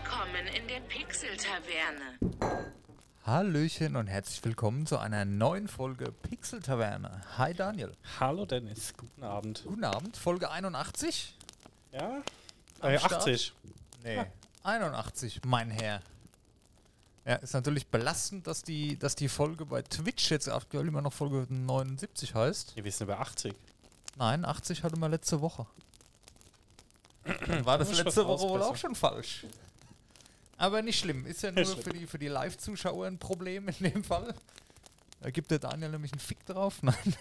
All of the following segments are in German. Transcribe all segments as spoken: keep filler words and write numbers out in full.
Willkommen in der Pixel-Taverne. Hallöchen und herzlich willkommen zu einer neuen Folge Pixel-Taverne. Hi Daniel. Hallo Dennis, guten Abend. Guten Abend, Folge einundachtzig? Ja? Am Äh, Start? achtzig. Nee, einundachtzig, mein Herr. Ja, ist natürlich belastend, dass die, dass die Folge bei Twitch jetzt aktuell immer noch Folge neunundsiebzig heißt. Wir wissen über achtzig. Nein, achtzig hatten wir letzte Woche. Dann war das Muss ich letzte was Woche wohl auch ausbessern. schon falsch. Aber nicht schlimm, ist ja nur für die, für die Live-Zuschauer ein Problem in dem Fall. Da gibt der Daniel nämlich einen Fick drauf. Nein.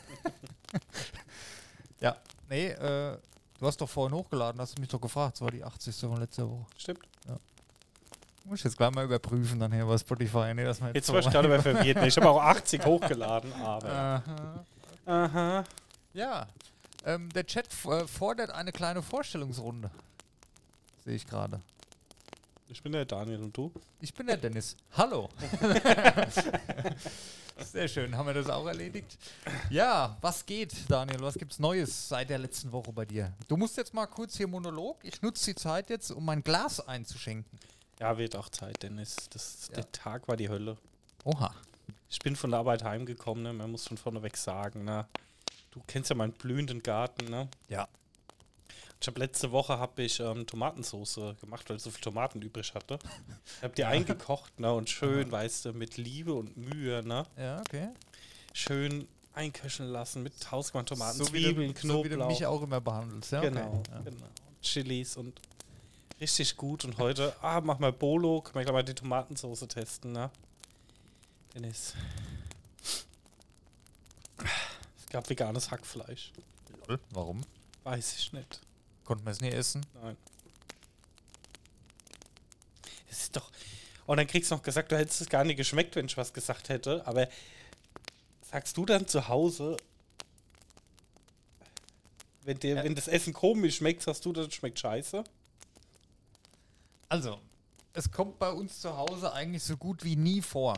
Ja, nee, äh, du hast doch vorhin hochgeladen, hast du mich doch gefragt, das war die achtzigste von letzter Woche. Stimmt. Muss ich jetzt gleich mal überprüfen dann hier bei Spotify. Nee, dass wir Jetzt so war ich gerade mal verwirrt. Ich habe auch achtzig hochgeladen, aber... Aha. Aha. Ja, ähm, der Chat f- äh, fordert eine kleine Vorstellungsrunde. Sehe ich gerade. Ich bin der Daniel und du? Ich bin der Dennis. Hallo. Sehr schön, haben wir das auch erledigt. Ja, was geht, Daniel? Was gibt's Neues seit der letzten Woche bei dir? Du musst jetzt mal kurz hier Monolog. Ich nutze die Zeit jetzt, um mein Glas einzuschenken. Ja, wird auch Zeit, Dennis. Das, Ja. Der Tag war die Hölle. Oha. Ich bin von der Arbeit heimgekommen, ne? Man muss von vorneweg sagen, ne? Du kennst ja meinen blühenden Garten, ne? Ja. Ich habe letzte Woche habe ich ähm, Tomatensauce gemacht, weil ich so viel Tomaten übrig hatte. Ich habe die eingekocht, ne? Und schön, weißt du, mit Liebe und Mühe, ne? Ja, okay. Schön einköcheln lassen mit tausendmal Tomaten, So wie, Zwiebeln, du, so wie du Knoblauch. mich auch immer behandelst. Ja, Genau, okay. Ja. genau. Chilis und richtig gut. Und heute, ah, mach mal Bolo, können wir gleich mal die Tomatensauce testen, ne? Dennis. Es gab veganes Hackfleisch. Lol, warum? Weiß ich nicht. Konnten wir es nie essen? Nein. Es ist doch... Und dann kriegst du noch gesagt, du hättest es gar nicht geschmeckt, wenn ich was gesagt hätte. Aber sagst du dann zu Hause, wenn, dir, Ja. wenn das Essen komisch schmeckt, sagst du, das schmeckt scheiße? Also, es kommt bei uns zu Hause eigentlich so gut wie nie vor.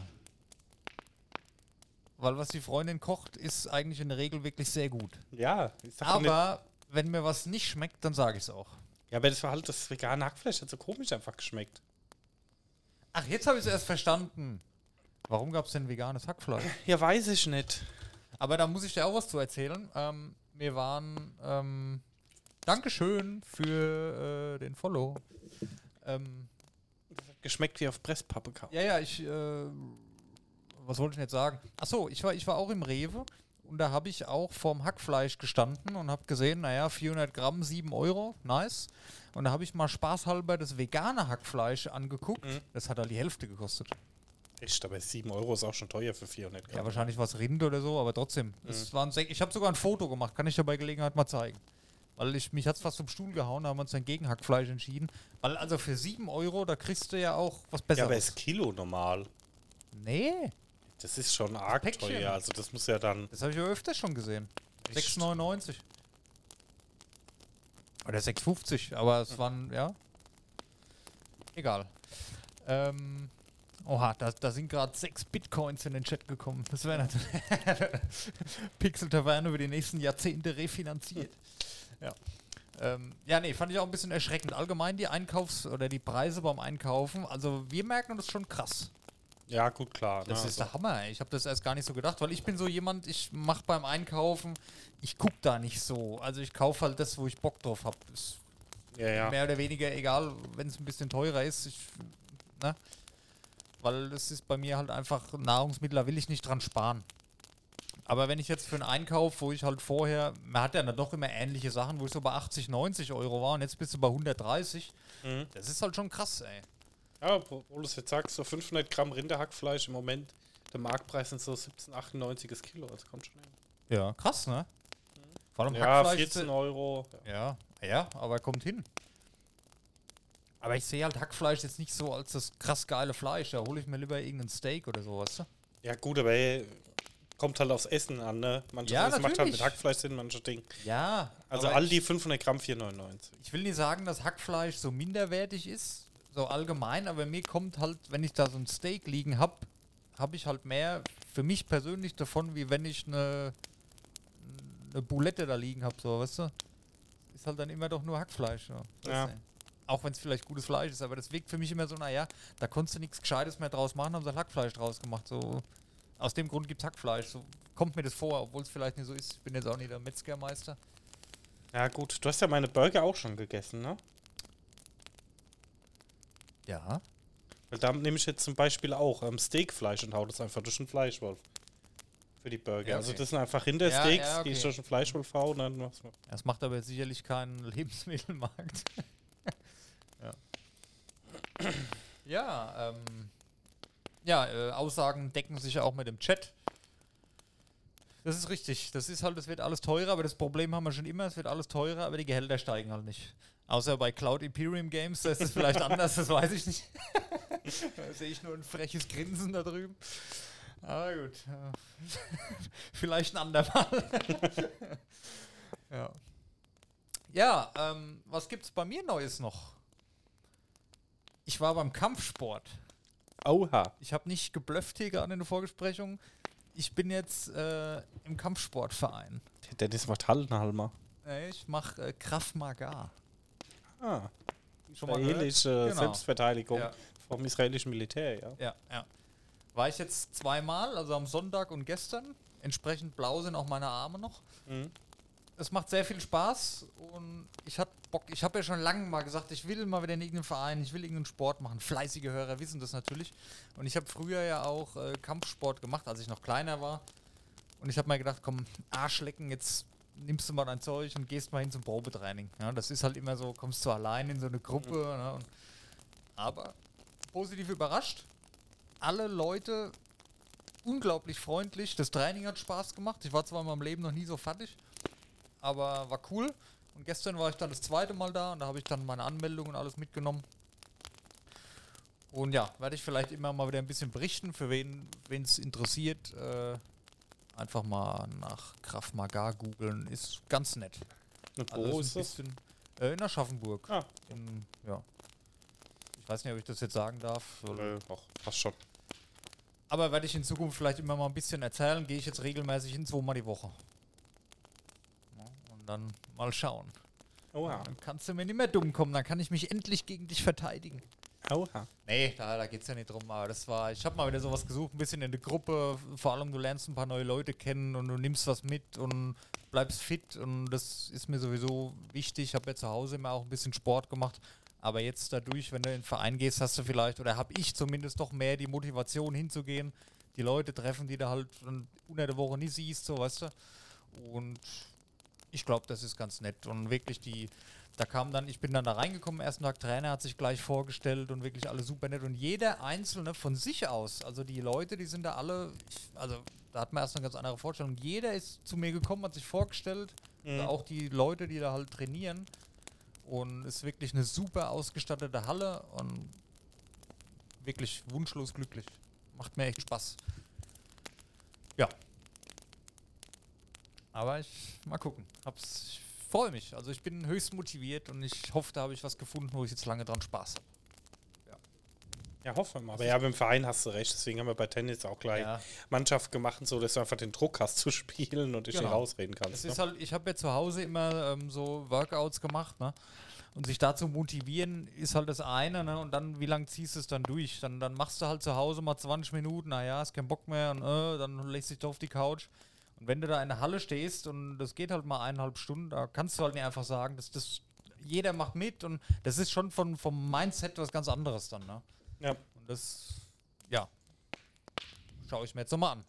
Weil was die Freundin kocht, ist eigentlich in der Regel wirklich sehr gut. Ja. Ich sag doch nicht- Aber wenn mir was nicht schmeckt, dann sage ich es auch. Ja, aber das war halt das vegane Hackfleisch, hat so komisch einfach geschmeckt. Ach, jetzt habe ich es erst verstanden. Warum gab es denn veganes Hackfleisch? Ja, weiß ich nicht. Aber da muss ich dir auch was zu erzählen. Ähm, wir waren, ähm, Dankeschön für äh, den Follow. Ähm, Das hat geschmeckt wie auf Presspappe kaufen. ja, ja, ich, äh, was wollte ich denn jetzt sagen? Achso, ich war, ich war auch im Rewe und da habe ich auch vorm Hackfleisch gestanden und habe gesehen, naja, vierhundert Gramm, sieben Euro, nice. Und da habe ich mal spaßhalber das vegane Hackfleisch angeguckt. Mhm. Das hat halt die Hälfte gekostet. Echt, aber sieben Euro ist auch schon teuer für vierhundert Gramm. Ja, wahrscheinlich war es Rind oder so, aber trotzdem. Das waren sech- ich habe sogar ein Foto gemacht, kann ich dir bei Gelegenheit mal zeigen. Weil ich, mich hat es fast zum Stuhl gehauen, da haben wir uns dann gegen Hackfleisch entschieden. Weil also für sieben Euro, da kriegst du ja auch was Ja, Besseres. aber ist Kilo normal. Nee, Das ist schon arg Päckchen. teuer. Also das muss ja dann... das habe ich ja öfters schon gesehen. Echt? sechs neunundneunzig. Oder sechs fünfzig, aber es waren, ja. Egal. Ähm, oha, da, da sind gerade sechs Bitcoins in den Chat gekommen. Das wäre natürlich Pixel-Taverne über die nächsten Jahrzehnte refinanziert. Ja. Ähm, ja, nee, fand ich auch ein bisschen erschreckend. Allgemein die Einkaufs- oder die Preise beim Einkaufen. Also wir merken das schon krass. Ja, gut, klar. Das ne, ist also. der Hammer, ey. Ich habe das erst gar nicht so gedacht, weil ich bin so jemand, ich mache beim Einkaufen, ich guck da nicht so. Also ich kaufe halt das, wo ich Bock drauf habe. Ist Ja, ja. mehr oder weniger egal, wenn es ein bisschen teurer ist. Ich, ne? Weil das ist bei mir halt einfach Nahrungsmittel, da will ich nicht dran sparen. Aber wenn ich jetzt für einen Einkauf, wo ich halt vorher, man hat ja dann doch immer ähnliche Sachen, wo ich so bei achtzig, neunzig Euro war und jetzt bist du bei hundertdreißig, Mhm. das ist halt schon krass, ey. Ja, obwohl du es jetzt sagst, so fünfhundert Gramm Rinderhackfleisch im Moment, der Marktpreis sind so siebzehn achtundneunzig das Kilo, das kommt schon hin. Ja, krass, ne? Vor allem Ja, Hackfleisch ist vierzehn Euro. Ja. Ja, ja, aber kommt hin. Aber ich sehe halt Hackfleisch jetzt nicht so als das krass geile Fleisch. Da hole ich mir lieber irgendein Steak oder so, weißt du? Ja, gut, aber ey, kommt halt aufs Essen an, ne? Manche Ja, Essen macht halt mit natürlich. Hackfleisch Sinn, manche Ding. Ja. Also aber Aldi ich, fünfhundert Gramm vier neunundneunzig. ich will nicht sagen, dass Hackfleisch so minderwertig ist, so allgemein, aber mir kommt halt, wenn ich da so ein Steak liegen habe, habe ich halt mehr für mich persönlich davon, wie wenn ich eine eine Boulette da liegen habe, so, weißt du? Ist halt dann immer doch nur Hackfleisch. Ja. Ja. Weiß nicht. Auch wenn es vielleicht gutes Fleisch ist, aber das wirkt für mich immer so, naja, da konntest du nichts Gescheites mehr draus machen, haben sie halt Hackfleisch draus gemacht. So, aus dem Grund gibt es Hackfleisch. So kommt mir das vor, obwohl es vielleicht nicht so ist. Ich bin jetzt auch nicht der Metzgermeister. Ja gut, du hast ja meine Burger auch schon gegessen, ne? Ja. Weil da nehme ich jetzt zum Beispiel auch ähm, Steakfleisch und hau das einfach durch den Fleischwolf. Für die Burger. Ja, Also okay. das sind einfach Rindersteaks, Ja, ja, okay. die ich durch den Fleischwolf hau und dann was man. Das macht aber sicherlich keinen Lebensmittelmarkt. ja. Ja, ähm. Ja, äh, Aussagen decken sich ja auch mit dem Chat. Das ist richtig. Das ist halt, es wird alles teurer, aber das Problem haben wir schon immer, es wird alles teurer, aber die Gehälter steigen halt nicht. Außer bei Cloud Imperium Games, da ist es vielleicht anders, das weiß ich nicht. Da sehe ich nur ein freches Grinsen da drüben. Aber gut. Ja. Vielleicht ein andermal. ja. Ja, ähm, was gibt's bei mir Neues noch? Ich war beim Kampfsport. Oha. Ich habe nicht geblufft hier gerade in der Vorgesprächung. Ich bin jetzt äh, im Kampfsportverein. Der Dennis macht Hallenhalmer. Äh, ich mache äh, Krav Maga. Ah. Schon mal gehört? Israelische Genau. Selbstverteidigung Ja. vom israelischen Militär, ja. Ja, ja. War ich jetzt zweimal, also am Sonntag und gestern. Entsprechend blau sind auch meine Arme noch. Mhm. Es macht sehr viel Spaß und ich hatte Bock. Ich habe ja schon lange mal gesagt, ich will mal wieder in irgendeinen Verein, ich will irgendeinen Sport machen. Fleißige Hörer wissen das natürlich. Und ich habe früher ja auch äh, Kampfsport gemacht, als ich noch kleiner war. Und ich habe mir gedacht, komm, Arschlecken, jetzt nimmst du mal dein Zeug und gehst mal hin zum Probetraining. Ja, das ist halt immer so, kommst du allein in so eine Gruppe. Mhm. Ne, und aber positiv überrascht. Alle Leute unglaublich freundlich. Das Training hat Spaß gemacht. Ich war zwar in meinem Leben noch nie so fertig, aber war cool. Und gestern war ich dann das zweite Mal da und da habe ich dann meine Anmeldung und alles mitgenommen. Und ja, werde ich vielleicht immer mal wieder ein bisschen berichten, für wen es interessiert. Äh, einfach mal nach Krav Maga googeln, ist ganz nett. Und Also wo ist ist ein das? bisschen, äh, in Aschaffenburg. Ah, In, ja. Ich weiß nicht, ob ich das jetzt sagen darf. äh, auch, passt schon. Aber werde ich in Zukunft vielleicht immer mal ein bisschen erzählen, gehe ich jetzt regelmäßig hin, zweimal die Woche. Ja, und dann mal schauen. Oha. Dann kannst du mir nicht mehr dumm kommen, dann kann ich mich endlich gegen dich verteidigen. Oha. Nee, da, da geht es ja nicht drum, aber das war, ich habe mal wieder sowas gesucht, ein bisschen in der Gruppe, vor allem du lernst ein paar neue Leute kennen und du nimmst was mit und bleibst fit und das ist mir sowieso wichtig. Ich habe ja zu Hause immer auch ein bisschen Sport gemacht, aber jetzt dadurch, wenn du in den Verein gehst, hast du vielleicht, oder habe ich zumindest doch mehr die Motivation hinzugehen, die Leute treffen, die du halt unter der Woche nie siehst, so, weißt du. Und ich glaube, das ist ganz nett und wirklich die, da kam dann, ich bin dann da reingekommen, am ersten Tag Trainer hat sich gleich vorgestellt und wirklich alle super nett und jeder Einzelne von sich aus, also die Leute, die sind da alle, ich, also da hat man erst eine ganz andere Vorstellung, jeder ist zu mir gekommen, hat sich vorgestellt, Mhm. also auch die Leute, die da halt trainieren und ist wirklich eine super ausgestattete Halle und wirklich wunschlos glücklich, macht mir echt Spaß. Ja. Aber ich, mal gucken, hab's, ich freue mich. Also ich bin höchst motiviert und ich hoffe, da habe ich was gefunden, wo ich jetzt lange dran Spaß habe. Ja, hoffen wir mal. Aber ja, beim Verein hast du recht. Deswegen haben wir bei Tennis auch gleich Ja. Mannschaft gemacht, so dass du einfach den Druck hast zu spielen und dich Genau. nicht rausreden kannst. Es Ne? ist halt, ich habe ja zu Hause immer ähm, so Workouts gemacht, ne? Und sich dazu motivieren ist halt das eine, ne? Und dann, wie lange ziehst du es dann durch? Dann, dann machst du halt zu Hause mal zwanzig Minuten, naja, hast keinen Bock mehr und äh, dann legst du dich doch auf die Couch. Und wenn du da in der Halle stehst und das geht halt mal eineinhalb Stunden, da kannst du halt nicht einfach sagen, dass das jeder macht mit und das ist schon von, vom Mindset was ganz anderes dann, ne? Ja. Und das, ja, schaue ich mir jetzt nochmal an.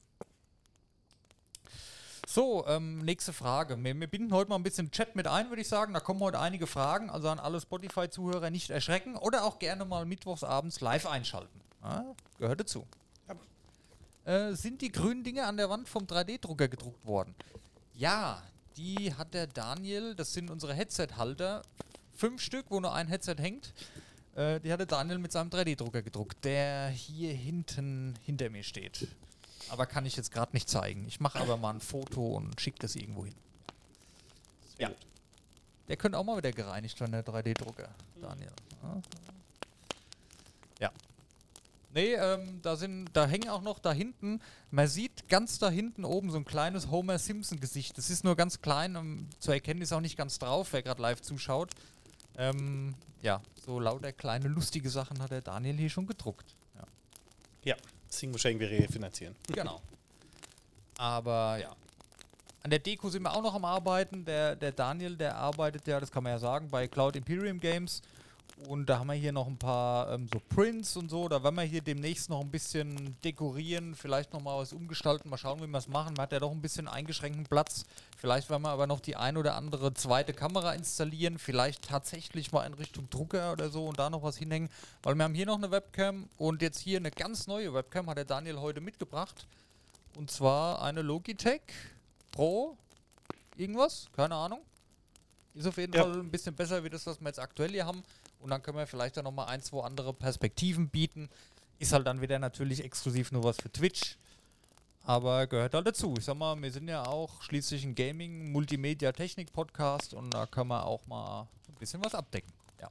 So, ähm, nächste Frage. Wir, wir binden heute mal ein bisschen Chat mit ein, würde ich sagen. Da kommen heute einige Fragen. Also an alle Spotify-Zuhörer nicht erschrecken oder auch gerne mal mittwochsabends live einschalten. Ja, gehört dazu. Ja. Äh, sind die grünen Dinge an der Wand vom drei D-Drucker gedruckt worden? Ja, die hat der Daniel, das sind unsere Headset-Halter, fünf Stück, wo nur ein Headset hängt. Äh, die hat der Daniel mit seinem drei D-Drucker gedruckt, der hier hinten hinter mir steht. Aber kann ich jetzt gerade nicht zeigen. Ich mache aber mal ein Foto und schicke das irgendwo hin. Ja. Der könnte auch mal wieder gereinigt werden, der drei D-Drucker, Daniel. Ja. ja. Nee, ähm, da sind, da hängen auch noch da hinten, man sieht ganz da hinten oben so ein kleines Homer Simpson Gesicht. Das ist nur ganz klein, um zu erkennen, ist auch nicht ganz drauf, wer gerade live zuschaut. Ähm, ja, so lauter kleine lustige Sachen hat der Daniel hier schon gedruckt. Ja. Ja, deswegen muss ich irgendwie refinanzieren. Genau. Aber ja. An der Deko sind wir auch noch am Arbeiten. Der, der Daniel, der arbeitet ja, das kann man ja sagen, bei Cloud Imperium Games. Und da haben wir hier noch ein paar ähm, so Prints und so. Da werden wir hier demnächst noch ein bisschen dekorieren, vielleicht noch mal was umgestalten. Mal schauen, wie wir es machen. Man hat ja doch ein bisschen eingeschränkten Platz. Vielleicht werden wir aber noch die ein oder andere zweite Kamera installieren. Vielleicht tatsächlich mal in Richtung Drucker oder so und da noch was hinhängen. Weil wir haben hier noch eine Webcam und jetzt hier eine ganz neue Webcam hat der Daniel heute mitgebracht. Und zwar eine Logitech Pro irgendwas, keine Ahnung. Ist auf jeden Ja. Fall ein bisschen besser wie das, was wir jetzt aktuell hier haben. Und dann können wir vielleicht dann nochmal ein, zwei andere Perspektiven bieten. Ist halt dann wieder natürlich exklusiv nur was für Twitch. Aber gehört halt dazu. Ich sag mal, wir sind ja auch schließlich ein Gaming-Multimedia-Technik-Podcast und da können wir auch mal ein bisschen was abdecken. Ja.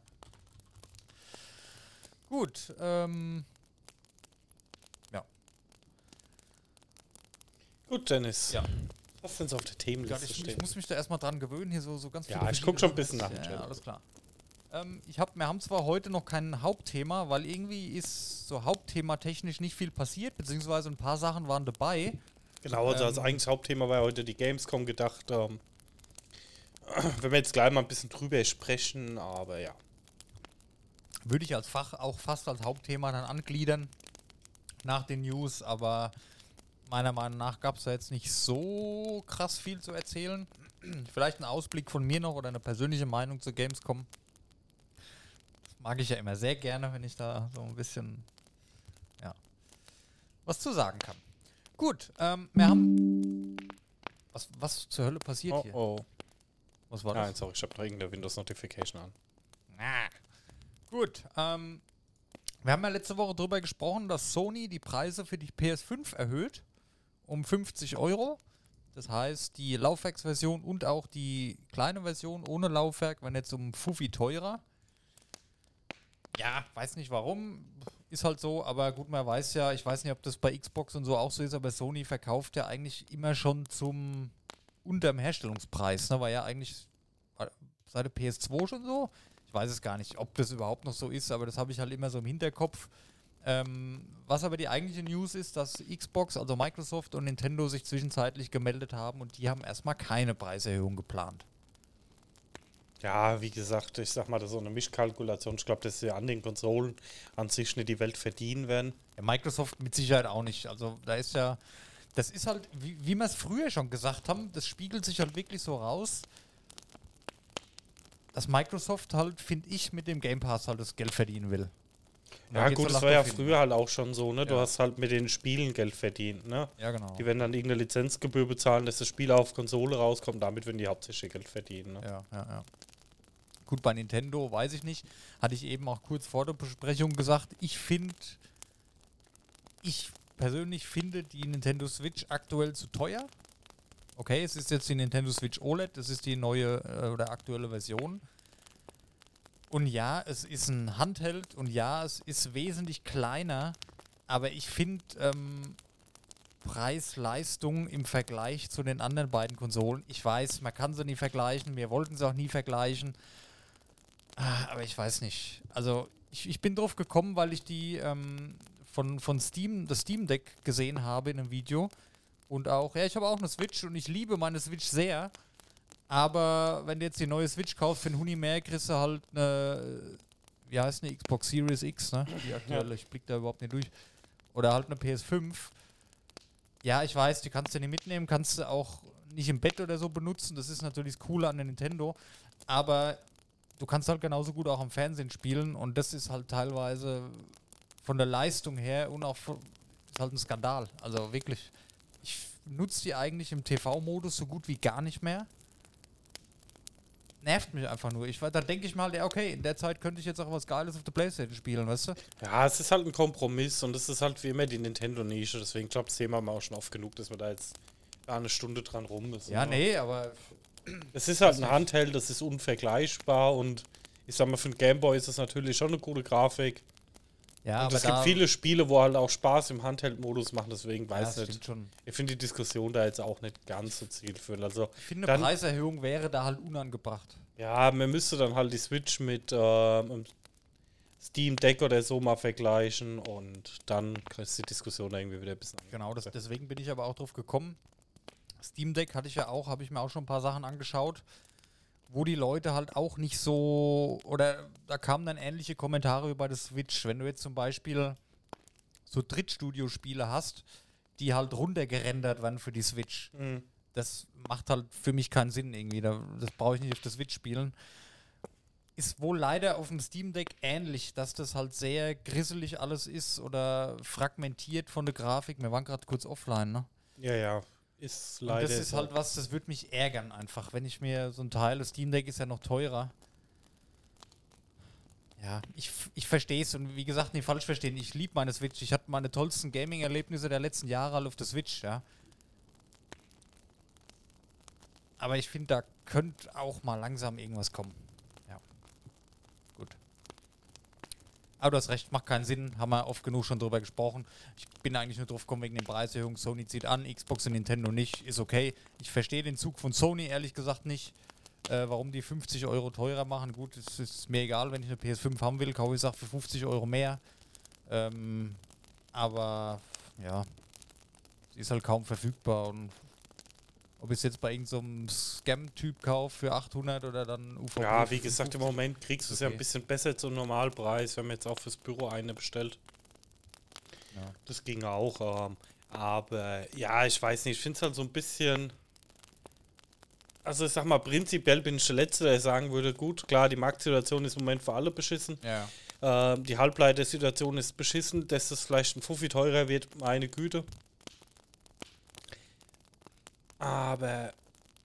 Gut, ähm. Ja. Gut, Dennis. Ja. Was denn so auf der Ja, Themenliste ich, stehen? ich muss mich da erstmal dran gewöhnen, hier so, so ganz Ja, viele ich guck schon ein verschiedene bisschen Sachen. nach dem Ja, Chat. alles klar. Ähm, ich hab, wir haben zwar heute noch kein Hauptthema, weil irgendwie ist so Hauptthema technisch nicht viel passiert, beziehungsweise ein paar Sachen waren dabei. Genau, also Ähm, als eigentliches Hauptthema war ja heute die Gamescom gedacht. Ähm, wenn wir jetzt gleich mal ein bisschen drüber sprechen, aber ja. Würde ich als Fach auch fast als Hauptthema dann angliedern nach den News, aber meiner Meinung nach gab es da jetzt nicht so krass viel zu erzählen. Vielleicht ein Ausblick von mir noch oder eine persönliche Meinung zur Gamescom. Das mag ich ja immer sehr gerne, wenn ich da so ein bisschen ja, was zu sagen kann. Gut, ähm, wir haben... Was, was zur Hölle passiert Oh hier? oh. Was war das? Nein, sorry, ich habe noch irgendeine Windows-Notification an. Ah. Gut, ähm, wir haben ja letzte Woche darüber gesprochen, dass Sony die Preise für die P S fünf erhöht um fünfzig Euro. Das heißt, die Laufwerksversion und auch die kleine Version ohne Laufwerk werden jetzt um Fuffi teurer. Ja, weiß nicht warum, ist halt so, aber gut, man weiß ja, ich weiß nicht, ob das bei Xbox und so auch so ist, aber Sony verkauft ja eigentlich immer schon zum unterm Herstellungspreis, ne? War ja eigentlich seit der P S zwei schon so. Ich weiß es gar nicht, ob das überhaupt noch so ist, aber das habe ich halt immer so im Hinterkopf. Ähm, was aber die eigentliche News ist, dass Xbox, also Microsoft und Nintendo sich zwischenzeitlich gemeldet haben und die haben erstmal keine Preiserhöhung geplant. Ja, wie gesagt, ich sag mal, das ist so eine Mischkalkulation. Ich glaube, dass sie an den Konsolen an sich nicht die Welt verdienen werden. Ja, Microsoft mit Sicherheit auch nicht. Also da ist ja, das ist halt, wie, wie wir es früher schon gesagt haben, das spiegelt sich halt wirklich so raus, dass Microsoft halt, finde ich, mit dem Game Pass halt das Geld verdienen will. Und da Ja geht's gut, halt das nach war ja Profit. früher halt auch schon so, ne? Du Ja. hast halt mit den Spielen Geld verdient, ne? Ja, genau. Die werden dann irgendeine Lizenzgebühr bezahlen, dass das Spiel auf Konsole rauskommt, damit werden die hauptsächlich Geld verdienen, ne? Ja, ja, ja. Gut, bei Nintendo weiß ich nicht. Hatte ich eben auch kurz vor der Besprechung gesagt. Ich finde, ich persönlich finde die Nintendo Switch aktuell zu teuer. Okay, es ist jetzt die Nintendo Switch O L E D, das ist die neue äh, oder aktuelle Version. Und ja, es ist ein Handheld und ja, es ist wesentlich kleiner, aber ich finde ähm, Preis-Leistung im Vergleich zu den anderen beiden Konsolen, ich weiß, man kann sie nie vergleichen, wir wollten sie auch nie vergleichen, ah, aber ich weiß nicht. Also ich, ich bin drauf gekommen, weil ich die ähm, von, von Steam, das Steam Deck gesehen habe in einem Video und auch, ja, ich habe auch eine Switch und ich liebe meine Switch sehr. Aber wenn du jetzt die neue Switch kaufst für einen Huni mehr, kriegst du halt eine, wie heißt eine Xbox Series X, ne? Die aktuelle, Ja. ich blick da überhaupt nicht durch. Oder halt eine P S fünf. Ja, ich weiß, die kannst du nicht mitnehmen, kannst du auch nicht im Bett oder so benutzen. Das ist natürlich das Coole an der Nintendo. Aber du kannst halt genauso gut auch am Fernsehen spielen und das ist halt teilweise von der Leistung her und auch von, ist halt ein Skandal. Also wirklich, ich nutze die eigentlich im T V-Modus so gut wie gar nicht mehr. Nervt mich einfach nur. Ich, da denke ich mal, ja, okay, in der Zeit könnte ich jetzt auch was Geiles auf der Playstation spielen, weißt du? Ja, es ist halt ein Kompromiss und es ist halt wie immer die Nintendo-Nische. Deswegen, ich glaube, das Thema haben wir auch schon oft genug, dass wir da jetzt gar eine Stunde dran rum müssen. Ja, nee, aber Es ist halt ein Handheld, das ist unvergleichbar und ich sag mal, für den Gameboy ist das natürlich schon eine coole Grafik. ja, und aber es gibt da- viele Spiele, wo halt auch Spaß im Handheld-Modus machen, deswegen ja, weiß das ich nicht. stimmt schon. Ich finde die Diskussion da jetzt auch nicht ganz so zielführend. Also, Ich finde, Dann- eine Preiserhöhung wäre da halt unangebracht. Ja, man müsste dann halt die Switch mit ähm, Steam Deck oder so mal vergleichen und dann ist die Diskussion irgendwie wieder ein bisschen Genau, das, deswegen bin ich aber auch drauf gekommen. Steam Deck hatte ich ja auch, habe ich mir auch schon ein paar Sachen angeschaut, wo die Leute halt auch nicht so, oder da kamen dann ähnliche Kommentare über das Switch. Wenn du jetzt zum Beispiel so Drittstudio-Spiele hast, die halt runtergerendert werden für die Switch. Mhm. Das macht halt für mich keinen Sinn irgendwie. Da, das brauche ich nicht auf der Switch spielen. Ist wohl leider auf dem Steam Deck ähnlich, dass das halt sehr grisselig alles ist oder fragmentiert von der Grafik. Wir waren gerade kurz offline, ne? Ja, ja. Ist Und leider. das ist so. halt was, das würde mich ärgern einfach, wenn ich mir so ein Teil, das Steam Deck ist ja noch teurer. Ja, ich, f- ich verstehe es und wie gesagt, nicht falsch verstehen, ich liebe meine Switch. Ich hatte meine tollsten Gaming-Erlebnisse der letzten Jahre alle auf der Switch, ja. Aber ich finde, da könnte auch mal langsam irgendwas kommen. Ja, gut. Aber du hast recht, macht keinen Sinn, haben wir oft genug schon drüber gesprochen. Ich bin eigentlich nur drauf gekommen wegen den Preiserhöhungen. Sony zieht an, Xbox und Nintendo nicht, ist okay. Ich verstehe den Zug von Sony ehrlich gesagt nicht, äh, warum die fünfzig Euro teurer machen. Gut, es ist mir egal, wenn ich eine P S fünf haben will, kaufe ich es auch für fünfzig Euro mehr. Ähm, aber ja, sie ist halt kaum verfügbar und ob ich es jetzt bei irgendeinem so Scam-Typ kaufe für achthundert oder dann U V P Ja, für wie gesagt, im fünfundfünfzig. Moment kriegst du es ja Okay. ein bisschen besser zum Normalpreis, wenn man jetzt auch fürs Büro eine bestellt. Ja. Das ging auch. Ähm, aber ja, ich weiß nicht, ich finde es halt so ein bisschen. Also, ich sag mal, prinzipiell bin ich der Letzte, der sagen würde: Gut, klar, die Marktsituation ist im Moment für alle beschissen. Ja. Ähm, die Halbleitersituation ist beschissen, dass es vielleicht ein Fuffi teurer wird, meine Güte. Aber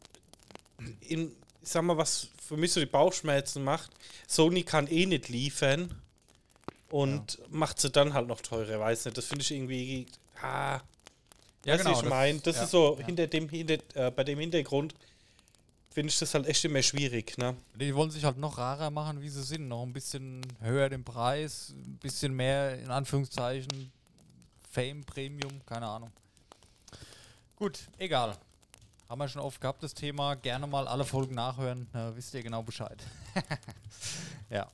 in, ich sag mal, was für mich so die Bauchschmerzen macht, Sony kann eh nicht liefern und macht sie dann halt noch teurer, weiß nicht. Das finde ich irgendwie. Ah, Ja, weißt du, genau, ich das- meine, das ja, ist so ja. hinter dem, hinter, äh, bei dem Hintergrund finde ich das halt echt immer schwierig, ne? Die wollen sich halt noch rarer machen, wie sie sind. Noch ein bisschen höher den Preis, ein bisschen mehr, in Anführungszeichen, Fame, Premium, keine Ahnung. Gut, egal. Haben wir schon oft gehabt, das Thema. Gerne mal alle Folgen nachhören, da wisst ihr genau Bescheid. Ja.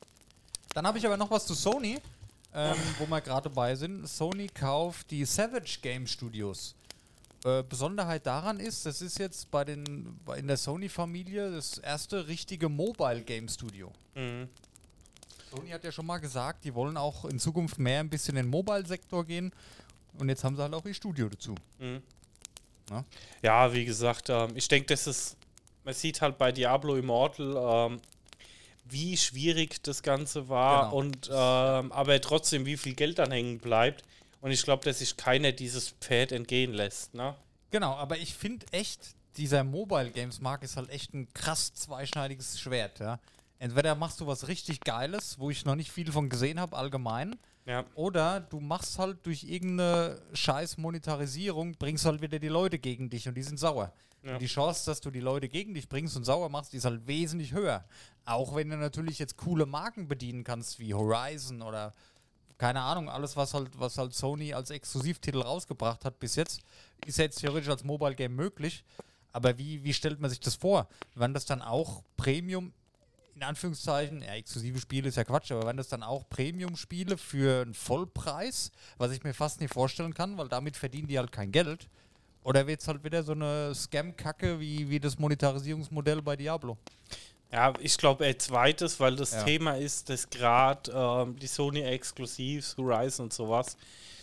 Dann habe ich aber noch was zu Sony, ähm, wo wir gerade dabei sind. Sony kauft die Savage Game Studios. Äh, Besonderheit daran ist, das ist jetzt bei den bei- in der Sony-Familie das erste richtige Mobile Game Studio. Mhm. Sony hat ja schon mal gesagt, die wollen auch in Zukunft mehr ein bisschen in den Mobile-Sektor gehen. Und jetzt haben sie halt auch ihr Studio dazu. Mhm. Ja. Ja, wie gesagt, ähm, ich denke, das ist, man sieht halt bei Diablo Immortal, ähm, wie schwierig das Ganze war Genau. und ähm, aber trotzdem, wie viel Geld dann hängen bleibt. Und ich glaube, dass sich keiner dieses Pferd entgehen lässt, ne? Genau, aber ich finde echt, dieser Mobile Games Markt ist halt echt ein krass zweischneidiges Schwert, ja. Entweder machst du was richtig Geiles, wo ich noch nicht viel von gesehen habe, allgemein, Ja. oder du machst halt durch irgendeine scheiß Monetarisierung, bringst halt wieder die Leute gegen dich und die sind sauer. Ja. Und die Chance, dass du die Leute gegen dich bringst und sauer machst, die ist halt wesentlich höher. Auch wenn du natürlich jetzt coole Marken bedienen kannst, wie Horizon oder keine Ahnung, alles, was halt, was halt Sony als Exklusivtitel rausgebracht hat bis jetzt, ist ja jetzt theoretisch als Mobile Game möglich. Aber wie, wie stellt man sich das vor? Werden das dann auch Premium, in Anführungszeichen, ja, exklusive Spiele ist ja Quatsch, aber werden das dann auch Premium-Spiele für einen Vollpreis, was ich mir fast nicht vorstellen kann, weil damit verdienen die halt kein Geld? Oder wird es halt wieder so eine Scam-Kacke wie, wie das Monetarisierungsmodell bei Diablo? Ja, ich glaube eher zweites, weil das Ja. Thema ist, dass gerade ähm, die Sony Exklusivs, Horizon und sowas,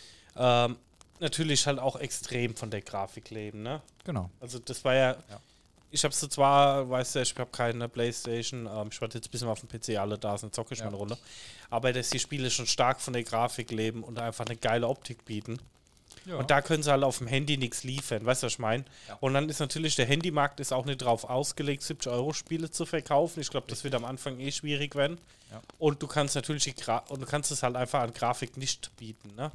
ähm, natürlich halt auch extrem von der Grafik leben, ne? Genau. Also das war ja, Ja. ich habe so zwar, weißt du, ich habe keine Playstation, ähm, ich warte jetzt ein bisschen auf dem P C, alle da sind, zocke ich Ja. mal eine Runde, aber dass die Spiele schon stark von der Grafik leben und einfach eine geile Optik bieten. Ja. Und da können sie halt auf dem Handy nichts liefern, weißt du, was ich meine? Ja. Und dann ist natürlich, der Handymarkt ist auch nicht drauf ausgelegt, siebzig Euro Spiele zu verkaufen. Ich glaube, das wird am Anfang eh schwierig werden. Ja. Und du kannst natürlich die Gra und du kannst es halt einfach an Grafik nicht bieten, ne?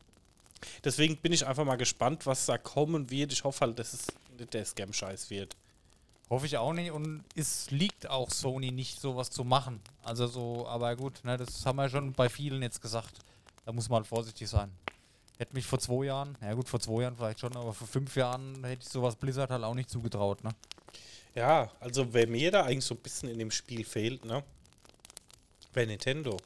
Deswegen bin ich einfach mal gespannt, was da kommen wird. Ich hoffe halt, dass es nicht der Scam-Scheiß wird. Hoffe ich auch nicht und es liegt auch Sony nicht, sowas zu machen. Also so, aber gut, ne, das haben wir schon bei vielen jetzt gesagt. Da muss man halt vorsichtig sein. Hätte mich vor zwei Jahren, ja gut, vor zwei Jahren vielleicht schon, aber vor fünf Jahren hätte ich sowas Blizzard halt auch nicht zugetraut, ne? Ja, also wer mir da eigentlich so ein bisschen in dem Spiel fehlt, ne? Wäre Nintendo.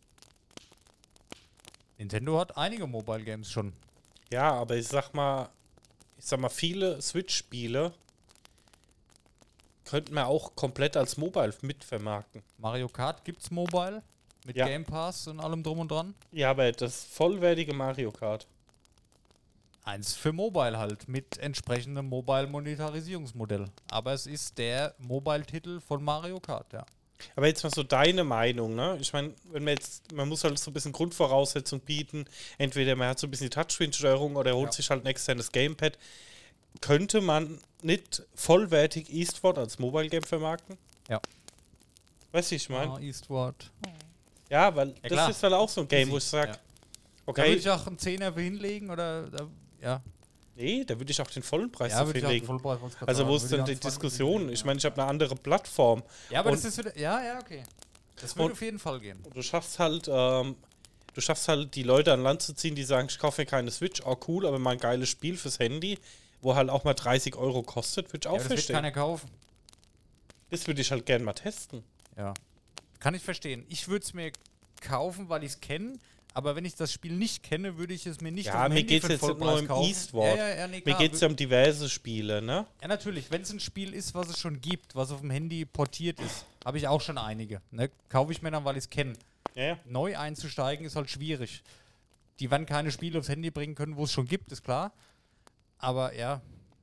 Nintendo hat einige Mobile Games schon. Ja, aber ich sag mal, ich sag mal, viele Switch-Spiele könnten wir auch komplett als Mobile mitvermarkten. Mario Kart gibt's Mobile mit Ja. Game Pass und allem drum und dran. Ja, aber das vollwertige Mario Kart. Eins für Mobile halt, mit entsprechendem Mobile-Monetarisierungsmodell. Aber es ist der Mobile-Titel von Mario Kart, ja. Aber jetzt mal so deine Meinung, ne? Ich meine, wenn man jetzt, man muss halt so ein bisschen Grundvoraussetzung bieten. Entweder man hat so ein bisschen die Touchscreen-Steuerung oder holt Ja. sich halt ein externes Gamepad. Könnte man nicht vollwertig Eastward als Mobile-Game vermarkten? Ja. Weißt du, ich meine? Ah, Eastward. Ja, weil das klar. ist halt auch so ein Game, wo ich Easy, sage, ja. Da okay, würde ich auch einen Zehner für hinlegen oder, da, ja. nee, da würde ich auch den vollen Preis Ja, dafür würde ich auch den legen. Vollpreis, wollte ich grad Also sagen, wo ist würde ich denn auch die einen zwanzig Diskussion? hinlegen, Ich ja. meine, ich habe eine andere Plattform. Ja, aber Und- das ist wieder, ja, ja, okay. Das würde Und- auf jeden Fall gehen. Und du schaffst halt, ähm, du schaffst halt die Leute an Land zu ziehen, die sagen, ich kaufe mir keine Switch, oh cool, aber mal ein geiles Spiel fürs Handy, wo halt auch mal dreißig Euro kostet, würde ich Ja, auch das wird verstehen. keiner kaufen. Das würde ich halt gerne mal testen. Ja. Kann ich verstehen. Ich würde es mir kaufen, weil ich es kenne. Aber wenn ich das Spiel nicht kenne, würde ich es mir nicht Ja, auf dem mir Handy geht's für den jetzt nicht nur Vollpreis um kaufen. Eastward. Ja, ja, ja, nee, Mir klar, geht es ja um diverse Spiele, ne? Ja, natürlich. Wenn es ein Spiel ist, was es schon gibt, was auf dem Handy portiert ist, habe ich auch schon einige. Ne? Kaufe ich mir dann, weil ich es kenne. Ja, ja. Neu einzusteigen ist halt schwierig. Die werden keine Spiele aufs Handy bringen können, wo es schon gibt, ist klar. Aber ja.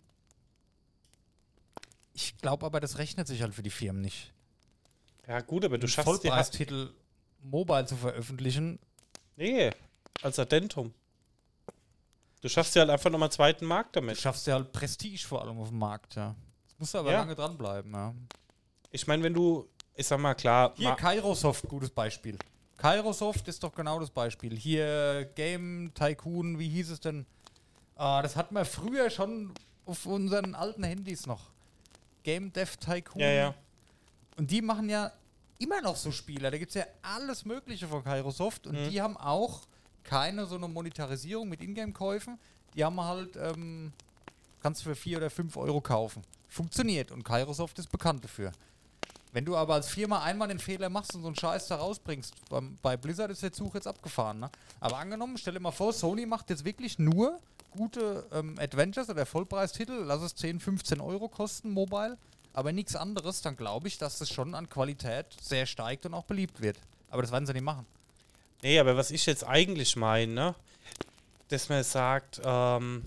Ich glaube aber, das rechnet sich halt für die Firmen nicht. Ja gut, aber du Einen schaffst dir halt, Vollpreistitel mobile zu veröffentlichen. nee, als Addentum. Du schaffst dir halt einfach nochmal einen zweiten Markt Du damit. schaffst ja halt Prestige vor allem auf dem Markt, ja. Das musst du aber Ja. lange dranbleiben, ja. Ich meine, wenn du, ich sag mal klar, Hier, ma- Kairosoft, gutes Beispiel. Kairosoft ist doch genau das Beispiel. Hier, Game Tycoon, wie hieß es denn? Ah, das hatten wir früher schon auf unseren alten Handys noch. Game Dev Tycoon. ja, ja. Und die machen ja immer noch so Spiele. Da gibt es ja alles Mögliche von Kairosoft. Und Mhm. die haben auch keine so eine Monetarisierung mit Ingame-Käufen. Die haben halt, ähm, kannst du für vier oder fünf Euro kaufen. Funktioniert. Und Kairosoft ist bekannt dafür. Wenn du aber als Firma einmal den Fehler machst und so einen Scheiß da rausbringst, beim, bei Blizzard ist der Zug jetzt abgefahren, ne? Aber angenommen, stell dir mal vor, Sony macht jetzt wirklich nur gute ähm, Adventures oder Vollpreistitel, lass es zehn, fünfzehn Euro kosten, mobile, aber nichts anderes, dann glaube ich, dass das schon an Qualität sehr steigt und auch beliebt wird. Aber das werden sie nicht machen. Nee, aber was ich jetzt eigentlich meine, ne, dass man sagt, ähm,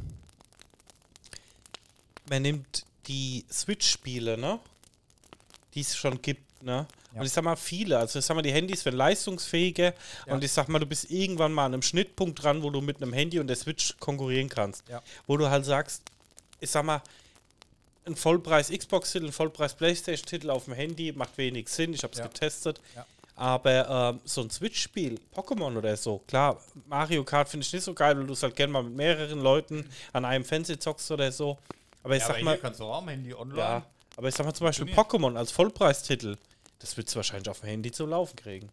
man nimmt die Switch-Spiele, ne, die es schon gibt, ne, Ja. und ich sag mal viele, also ich sag mal, die Handys werden leistungsfähiger Ja. und ich sag mal, du bist irgendwann mal an einem Schnittpunkt dran, wo du mit einem Handy und der Switch konkurrieren kannst. Ja. Wo du halt sagst, ich sag mal, ein Vollpreis-Xbox-Titel, ein Vollpreis-Playstation-Titel auf dem Handy macht wenig Sinn, ich hab's Ja. getestet. Ja. Aber ähm, so ein Switch-Spiel, Pokémon oder so, klar, Mario Kart finde ich nicht so geil, weil du es halt gerne mal mit mehreren Leuten an einem Fernseher zockst oder so. Aber ich sag mal, kannst du auch am Handy online. ja, aber ich sag mal zum Beispiel Funktioniert. Pokémon als Vollpreistitel, das wird es wahrscheinlich auf dem Handy zu laufen kriegen.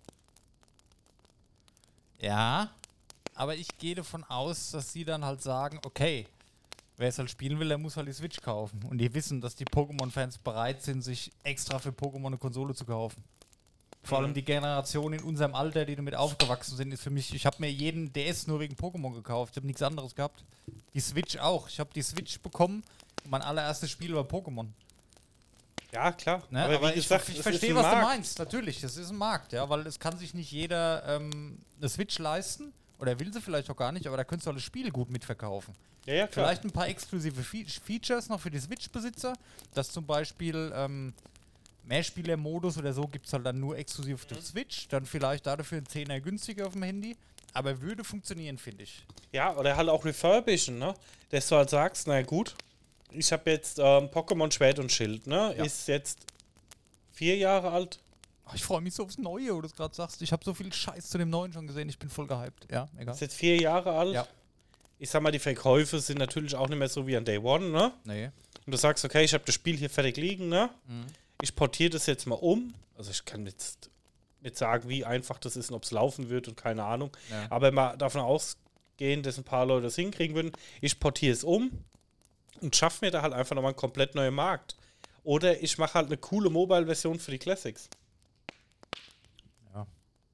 Ja, aber ich gehe davon aus, dass sie dann halt sagen, okay, wer es halt spielen will, der muss halt die Switch kaufen. Und die wissen, dass die Pokémon-Fans bereit sind, sich extra für Pokémon eine Konsole zu kaufen. Vor allem die Generation in unserem Alter, die damit aufgewachsen sind, ist für mich, ich habe mir jeden D S nur wegen Pokémon gekauft, ich habe nichts anderes gehabt. Die Switch auch. Ich habe die Switch bekommen und mein allererstes Spiel war Pokémon. Ja, klar. Ne? Aber, Aber, wie ich, gesagt, ich es verstehe, ist ein was Markt. du meinst. Natürlich, das ist ein Markt, ja, weil es kann sich nicht jeder ähm, eine Switch leisten oder will sie vielleicht auch gar nicht, aber da könntest du halt das Spiel gut mitverkaufen. Ja, ja, klar. Vielleicht ein paar exklusive Fe Features noch für die Switch-Besitzer, dass zum Beispiel ähm, Mehrspieler-Modus oder so gibt es halt dann nur exklusiv auf der Switch, dann vielleicht dafür ein Zehner günstiger auf dem Handy, aber würde funktionieren, finde ich. Ja, oder halt auch refurbischen, ne? Dass du halt sagst, na gut, ich habe jetzt ähm, Pokémon Schwert und Schild, ne? Ja. Ist jetzt vier Jahre alt. Ach, ich freue mich so aufs Neue, wo du es gerade sagst. Ich habe so viel Scheiß zu dem Neuen schon gesehen, ich bin voll gehypt. Ja, egal. Ist jetzt vier Jahre alt. Ja. Ich sag mal, die Verkäufe sind natürlich auch nicht mehr so wie an Day One, ne? Nee. Und du sagst, okay, ich habe das Spiel hier fertig liegen, ne? Mhm. Ich portiere das jetzt mal um. Also ich kann jetzt nicht sagen, wie einfach das ist und ob es laufen wird und keine Ahnung. Ja. Aber mal davon ausgehen, dass ein paar Leute das hinkriegen würden. Ich portiere es um und schaffe mir da halt einfach nochmal einen komplett neuen Markt. Oder ich mache halt eine coole Mobile-Version für die Classics. Ja.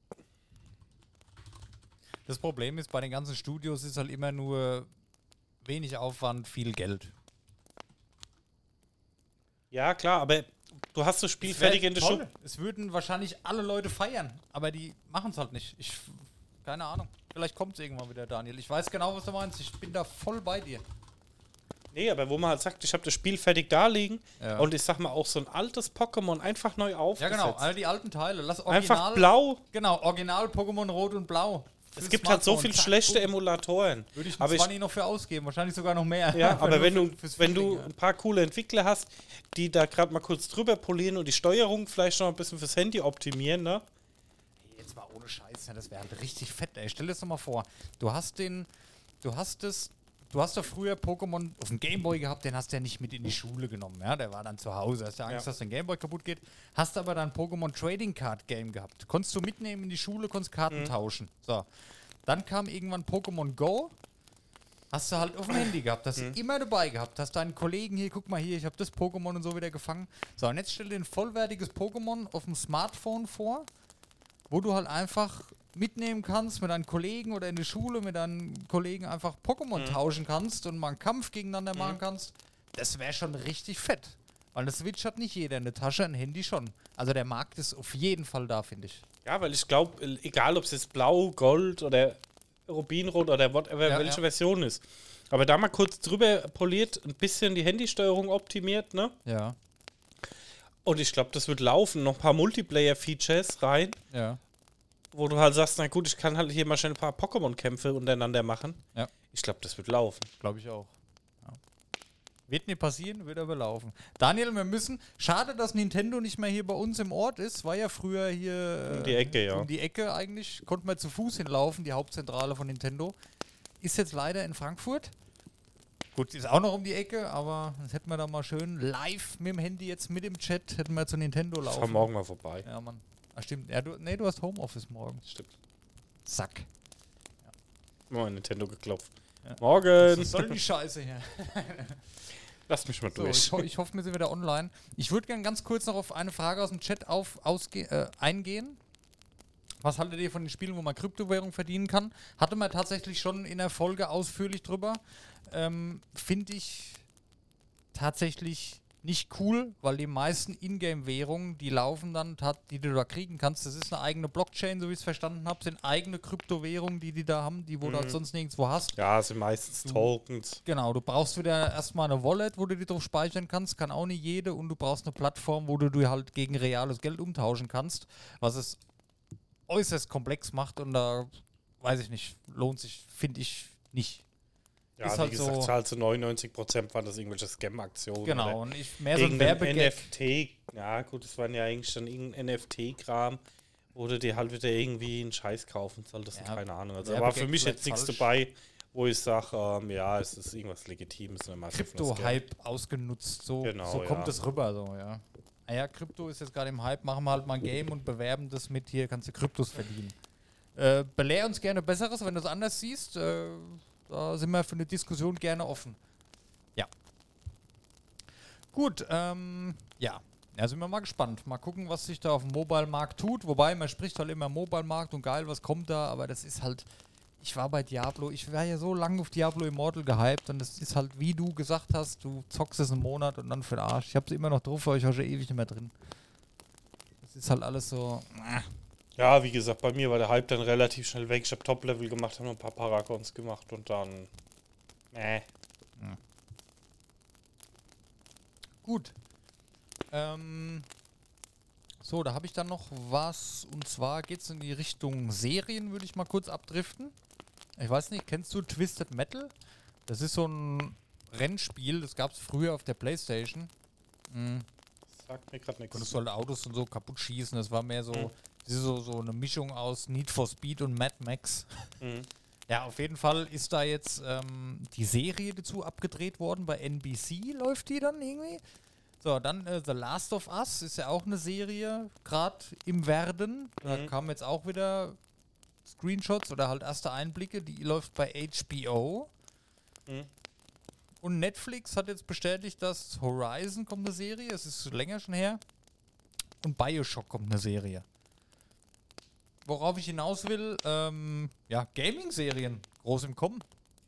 Das Problem ist, bei den ganzen Studios ist halt immer nur wenig Aufwand, viel Geld. Ja, klar, aber du hast das Spiel Es wär fertig in der toll. Schule. Es würden wahrscheinlich alle Leute feiern, aber die machen es halt nicht. Ich, keine Ahnung. Vielleicht kommt es irgendwann wieder, Daniel. Ich weiß genau, was du meinst. Ich bin da voll bei dir. Nee, aber wo man halt sagt, ich habe das Spiel fertig da liegen Ja. und ich sag mal auch so ein altes Pokémon einfach neu Ja, aufgesetzt. genau. All die alten Teile. Lass original. Einfach blau. Genau, original Pokémon Rot und Blau. Es Fürs gibt halt so Smartphone. viele Zack, schlechte boom. Emulatoren. Würde ich Aber einen ich, zwanzig noch für ausgeben. Wahrscheinlich sogar noch mehr. ja, Einfach aber nur wenn du, für- fürs wenn du Feeling, ein paar coole Entwickler hast, die da gerade mal kurz drüber polieren und die Steuerung vielleicht noch ein bisschen fürs Handy optimieren, ne? Jetzt mal ohne Scheiß, ja, das wäre halt richtig fett, ey. Stell dir das doch mal vor. Du hast den, du hast es, du hast doch früher Pokémon auf dem Gameboy gehabt, den hast du ja nicht mit in die Schule genommen, ja. Der war dann zu Hause, hast ja Angst, Ja. dass dein Gameboy kaputt geht. Hast aber dann Pokémon Trading Card Game gehabt. Konntest du mitnehmen in die Schule, konntest Karten tauschen. So. Dann kam irgendwann Pokémon Go. Hast du halt auf dem Handy gehabt, hast du immer dabei gehabt, hast deinen Kollegen hier, guck mal hier, ich habe das Pokémon und so wieder gefangen. So, und jetzt stell dir ein vollwertiges Pokémon auf dem Smartphone vor, wo du halt einfach mitnehmen kannst mit deinen Kollegen oder in der Schule mit deinen Kollegen einfach Pokémon tauschen kannst und mal einen Kampf gegeneinander machen kannst. Das wäre schon richtig fett. Weil eine Switch hat nicht jeder, eine Tasche, ein Handy schon. Also der Markt ist auf jeden Fall da, finde ich. Ja, weil ich glaube, egal ob es jetzt blau, gold oder Rubinrot oder whatever, Ja, welche ja. Version ist. Aber da mal kurz drüber poliert, ein bisschen die Handysteuerung optimiert, ne? Ja, Und ich glaube, das wird laufen. Noch ein paar Multiplayer-Features rein, ja, wo du halt sagst, na gut, ich kann halt hier mal schnell ein paar Pokémon-Kämpfe untereinander machen. ja. Ich glaube, das wird laufen. Glaube ich auch. Ja. Wird nicht passieren, wird aber laufen. Daniel, wir müssen. Schade, dass Nintendo nicht mehr hier bei uns im Ort ist. War ja früher hier. Um die Ecke, ja. Um die Ecke eigentlich. Konnte man zu Fuß hinlaufen, die Hauptzentrale von Nintendo. Ist jetzt leider in Frankfurt. Gut, ist auch noch um die Ecke, aber das hätten wir da mal schön live mit dem Handy jetzt mit im Chat, hätten wir zu Nintendo Fahr laufen. morgen mal vorbei. Ja, Mann. Ah, stimmt. Ja, du, nee, du hast Homeoffice morgen. Stimmt. Sack. Mal Nintendo geklopft. Ja. Morgen! Was soll die Scheiße hier? Lass mich mal So, durch. ich, ho ich hoffe, wir sind wieder online. Ich würde gerne ganz kurz noch auf eine Frage aus dem Chat auf, ausge äh, eingehen. Was haltet ihr von den Spielen, wo man Kryptowährung verdienen kann? Hatte man tatsächlich schon in der Folge ausführlich drüber. Ähm, Finde ich tatsächlich nicht cool, weil die meisten Ingame-Währungen, die laufen dann, tat- die du da kriegen kannst, das ist eine eigene Blockchain, so wie ich es verstanden habe, sind eigene Kryptowährungen, die die da haben, die wo du halt sonst nirgendwo hast. Ja, es sind meistens Tokens. Genau, du brauchst wieder erstmal eine Wallet, wo du die drauf speichern kannst, kann auch nicht jede, und du brauchst eine Plattform, wo du die halt gegen reales Geld umtauschen kannst, was es äußerst komplex macht, und da weiß ich nicht, lohnt sich, finde ich nicht. Ja, Ist wie halt gesagt, so- halt zu neunundneunzig Prozent waren das irgendwelche Scam-Aktionen. Genau, oder und ich mehr so ein irgendein Werbegag. N F T. Ja, gut, das waren ja eigentlich dann irgendein N F T-Kram, wo du dir halt wieder irgendwie einen Scheiß kaufen solltest. Ja, Keine Ahnung. Also da war Werbegag für mich vielleicht jetzt nichts falsch. dabei, wo ich sage, ähm, ja, es ist irgendwas Legitimes. und dann machst du einfach das Geld. Krypto-Hype ausgenutzt, so, Genau, so kommt ja. es rüber, so, ja. Naja, Krypto ist jetzt gerade im Hype, machen wir halt mal ein Game und bewerben das mit, hier kannst du Kryptos verdienen. Äh, belehr uns gerne Besseres, wenn du es anders siehst. Äh, da sind wir für eine Diskussion gerne offen. Ja. Gut, ähm, ja. Ja, sind wir mal gespannt. Mal gucken, was sich da auf dem Mobile-Markt tut. Wobei, man spricht halt immer Mobile-Markt und geil, was kommt da, aber das ist halt. Ich war bei Diablo, ich war ja so lange auf Diablo Immortal gehypt, und das ist halt, wie du gesagt hast, du zockst es einen Monat und dann für den Arsch. Ich hab's immer noch drauf, aber ich war schon ewig nicht mehr drin. Das ist halt alles so. Äh. Ja, wie gesagt, bei mir war der Hype dann relativ schnell weg. Ich habe Top-Level gemacht, habe noch ein paar Paragons gemacht und dann. Äh. Gut. Ähm, so, da habe ich dann noch was, und zwar geht es in die Richtung Serien, würde ich mal kurz abdriften. Ich weiß nicht, kennst du Twisted Metal? Das ist so ein Rennspiel, das gab es früher auf der Playstation. Mhm. Sagt mir gerade nichts. Konntest du halt Autos und so kaputt schießen, das war mehr so, Mhm. das ist so, so eine Mischung aus Need for Speed und Mad Max. Mhm. Ja, auf jeden Fall ist da jetzt ähm, die Serie dazu abgedreht worden. Bei N B C läuft die dann irgendwie. So, dann äh, The Last of Us ist ja auch eine Serie, gerade im Werden. Da Mhm. kamen jetzt auch wieder Screenshots oder halt erste Einblicke. Die läuft bei H B O. Mhm. Und Netflix hat jetzt bestätigt, dass Horizon kommt eine Serie, es ist länger schon her. Und Bioshock kommt eine Serie. Worauf ich hinaus will, ähm, ja, Gaming-Serien, groß im Kommen.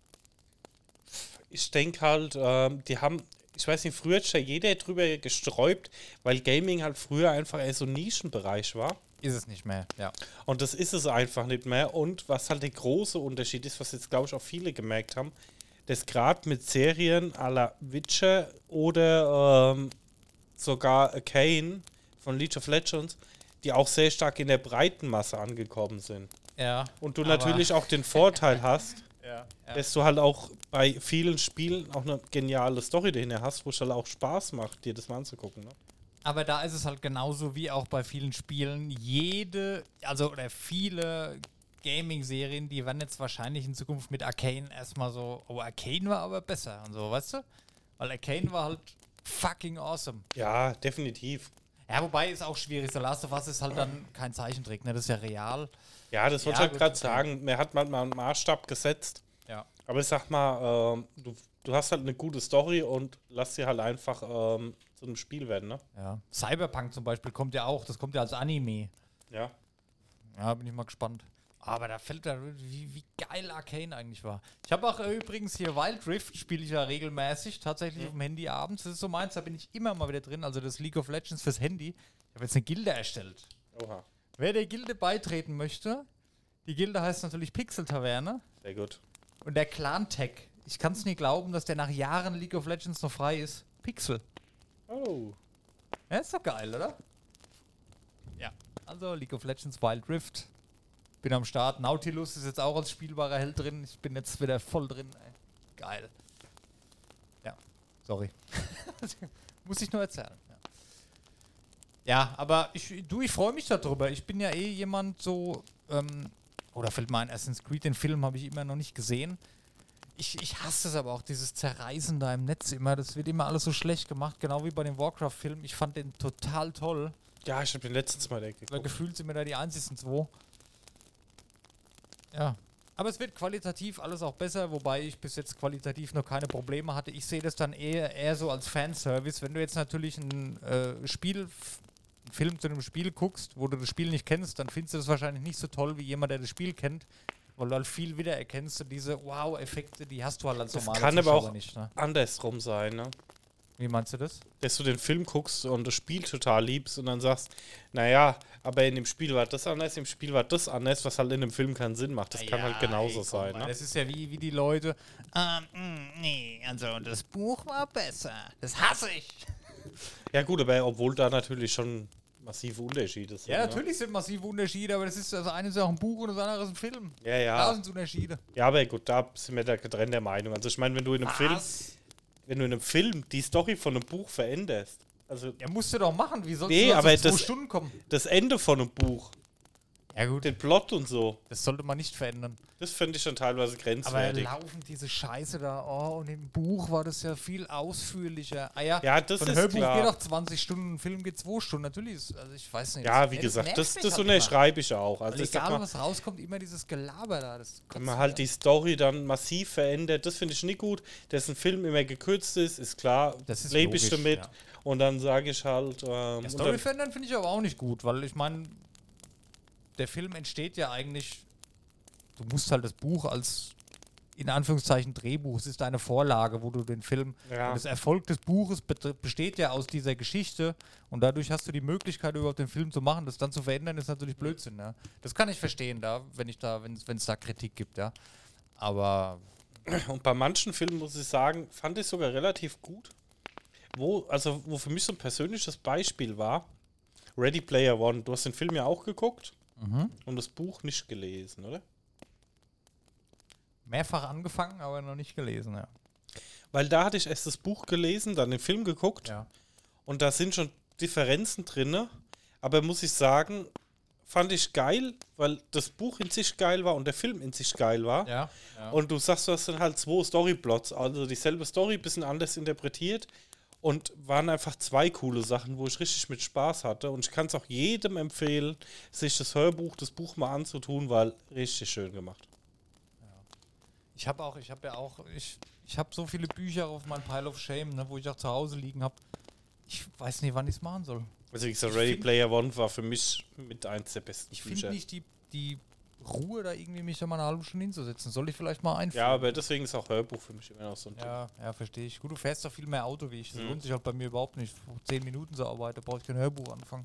Ich denke halt, ähm, die haben, ich weiß nicht, früher hat ja jeder drüber gesträubt, weil Gaming halt früher einfach eher so ein Nischenbereich war. Ist es nicht mehr, ja. Und das ist es einfach nicht mehr. Und was halt der große Unterschied ist, was jetzt, glaube ich, auch viele gemerkt haben, dass gerade mit Serien à la Witcher oder ähm, sogar Arcane von League of Legends, die auch sehr stark in der breiten Masse angekommen sind. Ja. Und du aber- natürlich auch den Vorteil hast, Ja, ja. dass du halt auch bei vielen Spielen auch eine geniale Story dahinter hast, wo es halt auch Spaß macht, dir das mal anzugucken. Ne? Aber da ist es halt genauso wie auch bei vielen Spielen. Jede, also oder viele Gaming-Serien, die werden jetzt wahrscheinlich in Zukunft mit Arcane erstmal so, oh, Arcane war aber besser und so, weißt du? Weil Arcane war halt fucking awesome. Ja, definitiv. Ja, wobei ist auch schwierig. The Last of Us ist halt dann kein Zeichentrick, ne? Das ist ja real. Ja, das wollte Ja, ich halt gut, gerade okay. sagen. Mir hat man mal einen Maßstab gesetzt. Ja. Aber ich sag mal, ähm, du, du hast halt eine gute Story und lass sie halt einfach ähm, zu einem Spiel werden, ne? Ja. Cyberpunk zum Beispiel kommt ja auch, das kommt ja als Anime. Ja. Ja, bin ich mal gespannt. Aber da fällt da, wie, wie geil Arcane eigentlich war. Ich habe auch äh, übrigens hier Wild Rift, spiele ich ja regelmäßig, tatsächlich auf dem Handy abends. Das ist so meins, da bin ich immer mal wieder drin. Also das League of Legends fürs Handy. Ich habe jetzt eine Gilde erstellt. Oha. Wer der Gilde beitreten möchte, die Gilde heißt natürlich Pixel Taverne. Sehr gut. Und der Clan-Tag, ich kann es nie glauben, dass der nach Jahren League of Legends noch frei ist. Pixel. Oh. Ja, ist doch geil, oder? Ja. Also League of Legends Wild Rift. Bin am Start. Nautilus ist jetzt auch als spielbarer Held drin. Ich bin jetzt wieder voll drin. Ey. Geil. Ja, sorry. Muss ich nur erzählen. Ja, ja aber ich, du, ich freue mich darüber. Ich bin ja eh jemand so, ähm, oder fällt mir ein, Assassin's Creed, den Film habe ich immer noch nicht gesehen. Ich, ich hasse es aber auch, dieses Zerreißen da im Netz immer. Das wird immer alles so schlecht gemacht, genau wie bei dem Warcraft-Film. Ich fand den total toll. Ja, ich habe den letztens mal geguckt. Weil gefühlt sind wir da die einzigsten zwei. Ja. Aber es wird qualitativ alles auch besser, wobei ich bis jetzt qualitativ noch keine Probleme hatte. Ich sehe das dann eher, eher so als Fanservice. Wenn du jetzt natürlich ein äh, Spiel, einen Film zu einem Spiel guckst, wo du das Spiel nicht kennst, dann findest du das wahrscheinlich nicht so toll wie jemand, der das Spiel kennt, weil du halt viel wiedererkennst und diese Wow-Effekte, die hast du halt als Das normaler kann aber Zuschauer auch nicht. Ne? andersrum sein, ne? Wie meinst du das? Dass du den Film guckst und das Spiel total liebst und dann sagst, naja, aber in dem Spiel war das anders, im Spiel war das anders, was halt in dem Film keinen Sinn macht. Das kann halt genauso ey, sein, mal, ne? Das ist ja wie, wie die Leute, ähm, mh, nee, also das Buch war besser. Das hasse ich. Ja gut, aber obwohl da natürlich schon massive Unterschiede sind. Ja, ne? natürlich sind massive Unterschiede, aber das ist das eine ist ja auch ein Buch und das andere ist ein Film. Ja, Da ja. sind Unterschiede. Ja, aber gut, da sind wir da getrennter Meinung. Also ich meine, wenn du in einem Film, Was? wenn du in einem Film die Story von einem Buch veränderst, also Ja, musst du doch machen. Wie sollst Nee, du aber auf zwei das- Stunden kommen? das Ende von einem Buch, Ja gut, den Plot und so, das sollte man nicht verändern. das finde ich schon teilweise Aber grenzwertig. laufen diese Scheiße da, oh, und im Buch war das ja viel ausführlicher. Ah ja, Ja, das so ein ist Hörbuch klar. geht auch zwanzig Stunden, ein Film geht zwei Stunden. Natürlich ist, also ich weiß nicht. Ja, das- wie das gesagt, nervt das, mich das halt immer. unterschreibe ich auch. Also Weil ich sag egal, mal, was rauskommt, immer dieses Gelaber da. Das wenn man halt die Story dann massiv verändert, das finde ich nicht gut. Dass ein Film immer gekürzt ist, ist klar, Das ist lebe ich logisch, damit. ja. Und dann sage ich halt, ähm, Ja, und Story dann, verändern finde ich aber auch nicht gut, weil ich meine, der Film entsteht ja eigentlich, du musst halt das Buch als, in Anführungszeichen, Drehbuch, es ist eine Vorlage, wo du den Film, Ja. und das Erfolg des Buches bet- besteht ja aus dieser Geschichte und dadurch hast du die Möglichkeit, überhaupt den Film zu machen. Das dann zu verändern, ist natürlich Blödsinn. Ja. Das kann ich verstehen, da, wenn ich da, wenn es da Kritik gibt, ja. Aber und bei manchen Filmen muss ich sagen, fand ich sogar relativ gut. Wo, also, wo für mich so ein persönliches Beispiel war, Ready Player One. Du hast den Film ja auch geguckt und das Buch nicht gelesen, oder? mehrfach angefangen, aber noch nicht gelesen, ja. Weil da hatte ich erst das Buch gelesen, dann den Film geguckt Ja. und da sind schon Differenzen drin. Aber muss ich sagen, fand ich geil, weil das Buch in sich geil war und der Film in sich geil war. Ja, ja. Und du sagst, du hast dann halt zwei Storyplots, also dieselbe Story, bisschen anders interpretiert und waren einfach zwei coole Sachen, wo ich richtig mit Spaß hatte. Und ich kann es auch jedem empfehlen, sich das Hörbuch, das Buch mal anzutun, weil richtig schön gemacht. Ich habe auch, ich habe ja auch, ich, ich habe so viele Bücher auf meinem Pile of Shame, ne, wo ich auch zu Hause liegen habe. Ich weiß nicht, wann ich es machen soll. Also wie gesagt, Ich Ready find- Player One war für mich mit eins der besten Ich finde Bücher. nicht die, die Ruhe, da irgendwie mich da mal eine halbe Stunde hinzusetzen. Soll ich vielleicht mal einführen? Ja, aber deswegen ist auch Hörbuch für mich immer noch so ein Ding. Ja, ja, verstehe ich. Gut, du fährst doch viel mehr Auto wie ich. Das Mhm. lohnt sich halt bei mir überhaupt nicht. Zehn Minuten zur Arbeit, da brauche ich kein Hörbuch anfangen.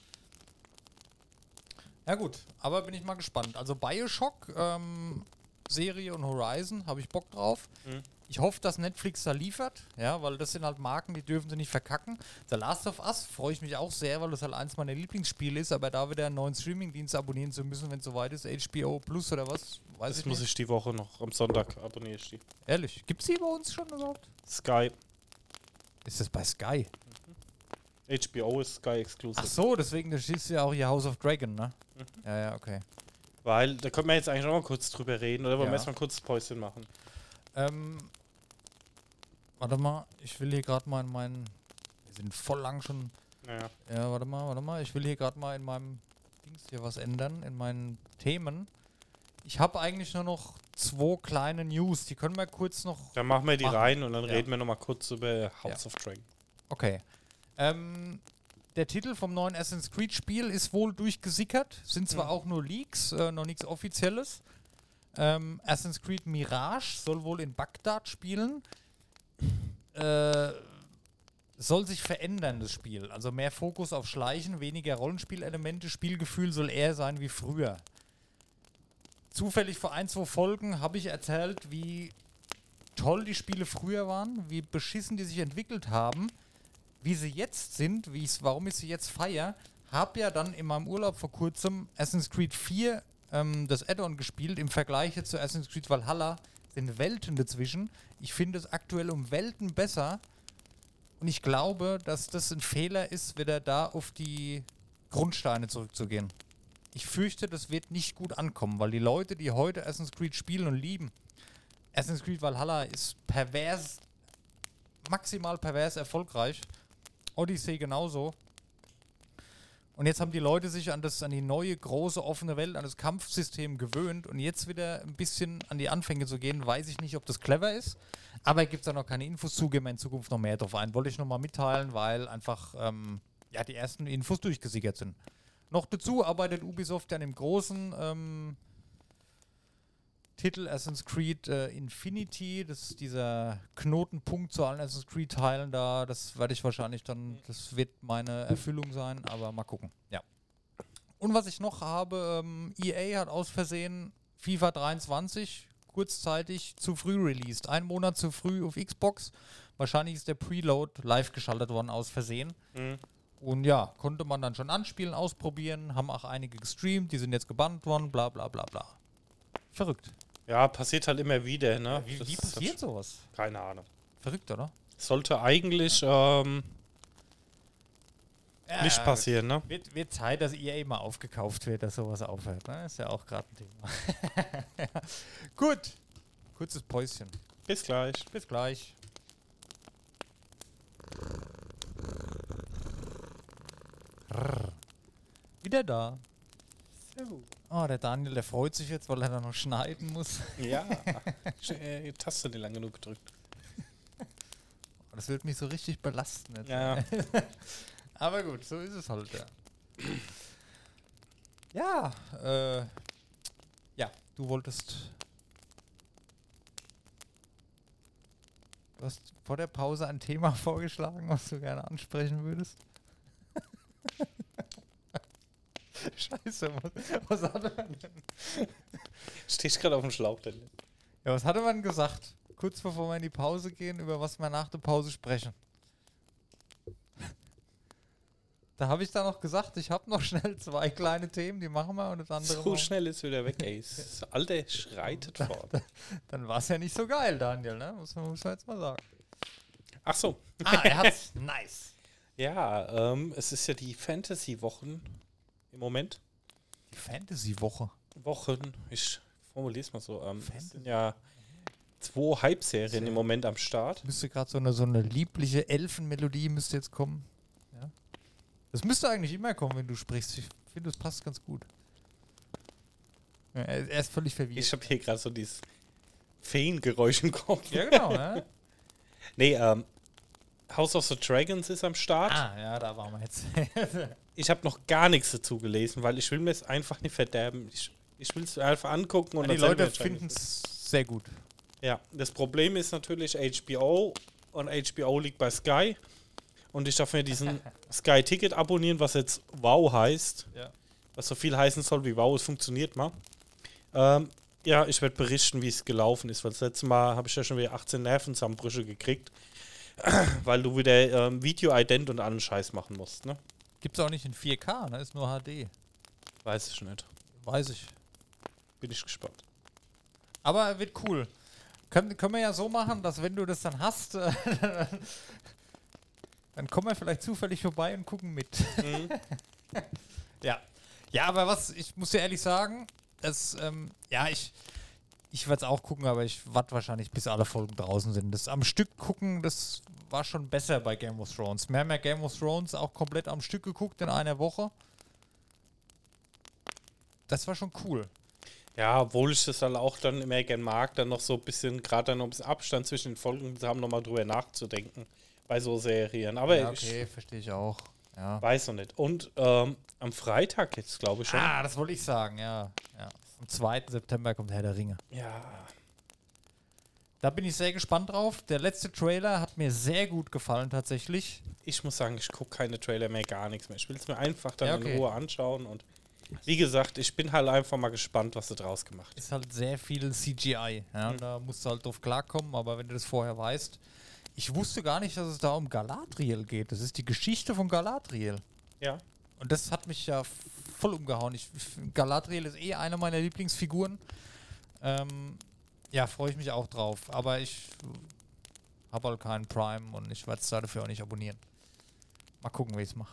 Ja gut, aber bin ich mal gespannt. Also Bioshock, ähm, Serie und Horizon, habe ich Bock drauf. Mhm. Ich hoffe, dass Netflix da liefert, ja, weil das sind halt Marken, die dürfen sie nicht verkacken. The Last of Us freue ich mich auch sehr, weil das halt eins meiner Lieblingsspiele ist, aber da wieder einen neuen Streamingdienst abonnieren zu müssen, wenn es soweit ist, H B O Plus oder was, weiß Das ich muss nicht. ich die Woche noch am Sonntag abonnieren. Ich die. Ehrlich, gibt's die bei uns schon überhaupt? Sky. Ist das bei Sky? H B O ist Sky Exclusive. Ach so, deswegen, da ist ja auch hier House of Dragon, ne? Mhm. Ja, ja, okay. Weil, da können wir jetzt eigentlich noch mal kurz drüber reden, oder wollen Ja. wir erstmal kurz ein Päuschen machen? Ähm, warte mal, ich will hier gerade mal in meinen. Wir sind voll lang schon. Naja. Ja, warte mal, warte mal. Ich will hier gerade mal in meinem Dings hier was ändern, in meinen Themen. Ich habe eigentlich nur noch zwei kleine News, die können wir kurz noch. Dann machen wir die Machen. rein und dann Ja. reden wir noch mal kurz über House of Dragon. Okay. Ähm, der Titel vom neuen Assassin's Creed Spiel ist wohl durchgesickert. Sind zwar Mhm. auch nur Leaks, äh, noch nichts Offizielles. Ähm, Assassin's Creed Mirage soll wohl in Bagdad spielen. Äh, soll sich verändern, das Spiel. Also mehr Fokus auf Schleichen, weniger Rollenspielelemente. Spielgefühl soll eher sein wie früher. Zufällig vor ein, zwei Folgen habe ich erzählt, wie toll die Spiele früher waren, wie beschissen die sich entwickelt haben, wie sie jetzt sind, wie ich's, warum ich sie jetzt feiere. Habe ja dann in meinem Urlaub vor kurzem Assassin's Creed vier ähm, das Add-on gespielt. Im Vergleich jetzt zu Assassin's Creed Valhalla sind Welten dazwischen. Ich finde es aktuell um Welten besser. Und ich glaube, dass das ein Fehler ist, wieder da auf die Grundsteine zurückzugehen. Ich fürchte, das wird nicht gut ankommen, weil die Leute, die heute Assassin's Creed spielen und lieben, Assassin's Creed Valhalla ist pervers, maximal pervers erfolgreich. Odyssey genauso. Und jetzt haben die Leute sich an das, an die neue, große, offene Welt, an das Kampfsystem gewöhnt und jetzt wieder ein bisschen an die Anfänge zu gehen, weiß ich nicht, ob das clever ist. Aber gibt es da noch keine Infos zu, gehen wir in Zukunft noch mehr drauf ein. Wollte ich nochmal mitteilen, weil einfach ähm, ja, die ersten Infos durchgesickert sind. Noch dazu arbeitet Ubisoft ja an dem großen ähm, Titel Assassin's Creed äh, Infinity. Das ist dieser Knotenpunkt zu allen Assassin's Creed-Teilen da. Das werde ich wahrscheinlich dann, das wird meine Erfüllung sein, aber mal gucken. Ja. Und was ich noch habe, ähm, E A hat aus Versehen FIFA dreiundzwanzig kurzzeitig zu früh released. Ein Monat zu früh auf Xbox. Wahrscheinlich ist der Preload live geschaltet worden aus Versehen. Mhm. Und ja, konnte man dann schon anspielen, ausprobieren, haben auch einige gestreamt, die sind jetzt gebannt worden, bla bla bla bla. Verrückt. Ja, passiert halt immer wieder, ne? Wie, Das wie ist passiert halt- sowas? Keine Ahnung. Verrückt, oder? Sollte eigentlich ähm, Ja, nicht passieren, ne? Wird, wird Zeit, dass E A mal aufgekauft wird, dass sowas aufhört. Ne? Ist ja auch gerade ein Thema. Ja. Gut. Kurzes Päuschen. Bis gleich. Bis gleich. Rrr. Wieder da. So. Oh, der Daniel, der freut sich jetzt, weil er da noch schneiden muss. Ja. Ich, äh, die Taste nicht lang genug gedrückt. Das wird mich so richtig belasten jetzt. Ja. Aber gut, so ist es halt, ja. Ja, äh, ja, du wolltest. Du hast vor der Pause ein Thema vorgeschlagen, was du gerne ansprechen würdest. Scheiße, was, was hatte man denn? Stehst gerade auf dem Schlauch denn? Ja, was hatte man gesagt? Kurz bevor wir in die Pause gehen, über was wir nach der Pause sprechen. Da habe ich dann noch gesagt, ich habe noch schnell zwei kleine Themen, die machen wir und das andere So machen. schnell ist wieder weg, ey. Das Alte schreitet fort. Dann war es ja nicht so geil, Daniel, ne? Muss man, muss man jetzt mal sagen. Ach so. Ah, er hat's. Nice. Ja, ähm, es ist ja die Fantasy-Wochen im Moment. Die Fantasy-Woche. Wochen, ich formuliere es mal so. Ähm, es Fantasy. sind ja zwei Hype-Serien im Moment am Start. Müsste gerade so eine, so eine liebliche Elfenmelodie müsste jetzt kommen. Ja. Das müsste eigentlich immer kommen, wenn du sprichst. Ich finde, das passt ganz gut. Ja, er er ist völlig verwirrt. Ich habe hier gerade so dieses Feengeräusch im Kopf. Ja, genau, ja. Nee, ähm, House of the Dragons ist am Start. Ah, ja, da waren wir jetzt. Ich habe noch gar nichts dazu gelesen, weil ich will mir es einfach nicht verderben. Ich, ich will es einfach angucken und Die dann selber Leute entscheiden. finden es sehr gut. Ja, das Problem ist natürlich H B O und H B O liegt bei Sky und ich darf mir diesen Sky-Ticket abonnieren, was jetzt Wow heißt, Ja. was so viel heißen soll wie Wow, es funktioniert mal. Ähm, ja, ich werde berichten, wie es gelaufen ist, weil das letzte Mal habe ich ja schon wieder achtzehn Nervenzusammenbrüche gekriegt, weil du wieder ähm, Video-Ident und allen Scheiß machen musst, ne? Gibt's auch nicht in vier K, ne? Ist nur H D. Weiß ich nicht. Weiß ich. Bin ich gespannt. Aber wird cool. Können, können wir ja so machen, dass wenn du das dann hast, äh, dann kommen wir vielleicht zufällig vorbei und gucken mit. Mhm. Ja. Ja, aber was, ich muss dir ehrlich sagen, das, ähm, ja, ich, ich werde es auch gucken, aber ich warte wahrscheinlich, bis alle Folgen draußen sind. Das am Stück gucken, das war schon besser bei Game of Thrones. Wir haben ja Game of Thrones auch komplett am Stück geguckt in einer Woche. Das war schon cool. Ja, obwohl ich das dann auch dann immer gern mag, dann noch so ein bisschen, gerade dann noch ein bisschen Abstand zwischen den Folgen zu haben, nochmal drüber nachzudenken bei so Serien. Aber Ja, okay, verstehe ich auch. Ja. ich weiß noch nicht. Und ähm, am Freitag jetzt, glaube ich schon. Ah, das wollte ich sagen, ja. ja. Am zweiten September kommt Herr der Ringe. Ja. Da bin ich sehr gespannt drauf. Der letzte Trailer hat mir sehr gut gefallen tatsächlich. Ich muss sagen, ich gucke keine Trailer mehr, gar nichts mehr. Ich will es mir einfach dann Ja, okay. in Ruhe anschauen und wie gesagt, ich bin halt einfach mal gespannt, was sie draus gemacht haben. Ist halt sehr viel C G I. Ja? Mhm. Da musst du halt drauf klarkommen, aber wenn du das vorher weißt. Ich wusste gar nicht, dass es da um Galadriel geht. Das ist die Geschichte von Galadriel. Ja. Und das hat mich ja voll umgehauen. Ich, Galadriel ist eh eine meiner Lieblingsfiguren. Ähm, ja, freue ich mich auch drauf. Aber ich habe halt keinen Prime und ich werde es dafür auch nicht abonnieren. Mal gucken, wie ich es mache.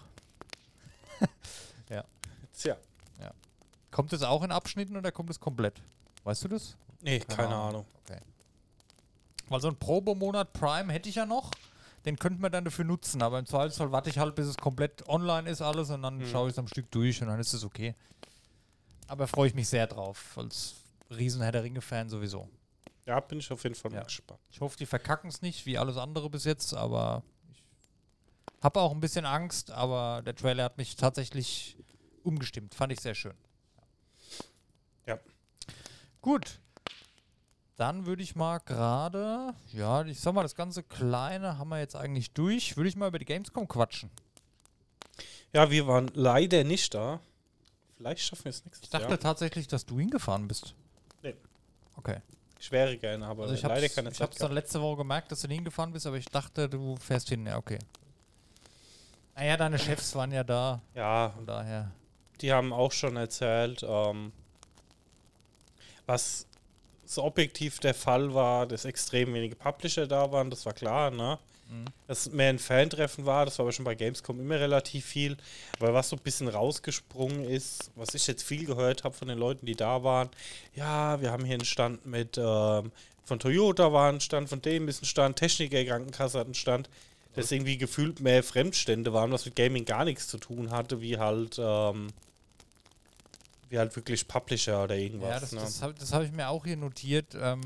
Ja. Tja. Kommt es auch in Abschnitten oder kommt es komplett? Weißt du das? Nee, keine, Keine Ahnung. Ahnung. Okay. Weil so ein Probemonat Prime hätte ich ja noch. Den könnten wir dann dafür nutzen. Aber im Zweifelsfall warte ich halt, bis es komplett online ist alles und dann Mhm. schaue ich es am Stück durch und dann ist es okay. Aber freue ich mich sehr drauf. Als riesen Herr der Ringe-Fan sowieso. Ja, bin ich auf jeden Fall Ja. mal gespannt. Ich hoffe, die verkacken es nicht, wie alles andere bis jetzt, aber ich habe auch ein bisschen Angst, aber der Trailer hat mich tatsächlich umgestimmt. Fand ich sehr schön. Ja. Gut. Dann würde ich mal gerade, ja, ich sag mal, das ganze Kleine haben wir jetzt eigentlich durch. Würde ich mal über die Gamescom quatschen. Ja, wir waren leider nicht da. Vielleicht schaffen wir es nächstes Ich dachte Jahr. tatsächlich, dass du hingefahren bist. Nee. Okay. Ich wäre gerne, aber Also ich leider hab's, keine ich Zeit hab's dann gehabt. letzte Woche gemerkt, dass du nicht hingefahren bist, aber ich dachte, du fährst hin. Ja, okay. Naja, deine Chefs waren ja da, Ja, von daher. die haben auch schon erzählt, ähm, was so objektiv der Fall war, dass extrem wenige Publisher da waren, das war klar, ne? Mhm. Dass mehr ein Fan-Treffen war, das war aber schon bei Gamescom immer relativ viel. Aber was so ein bisschen rausgesprungen ist, was ich jetzt viel gehört habe von den Leuten, die da waren, ja, wir haben hier einen Stand mit, ähm, von Toyota war ein Stand, von dem ist ein Stand, Techniker Krankenkasse hat einen Stand, dass irgendwie gefühlt mehr Fremdstände waren, was mit Gaming gar nichts zu tun hatte, wie halt, ähm, wie halt wirklich Publisher oder irgendwas. Ja, das, ne? das habe das hab ich mir auch hier notiert. Ähm,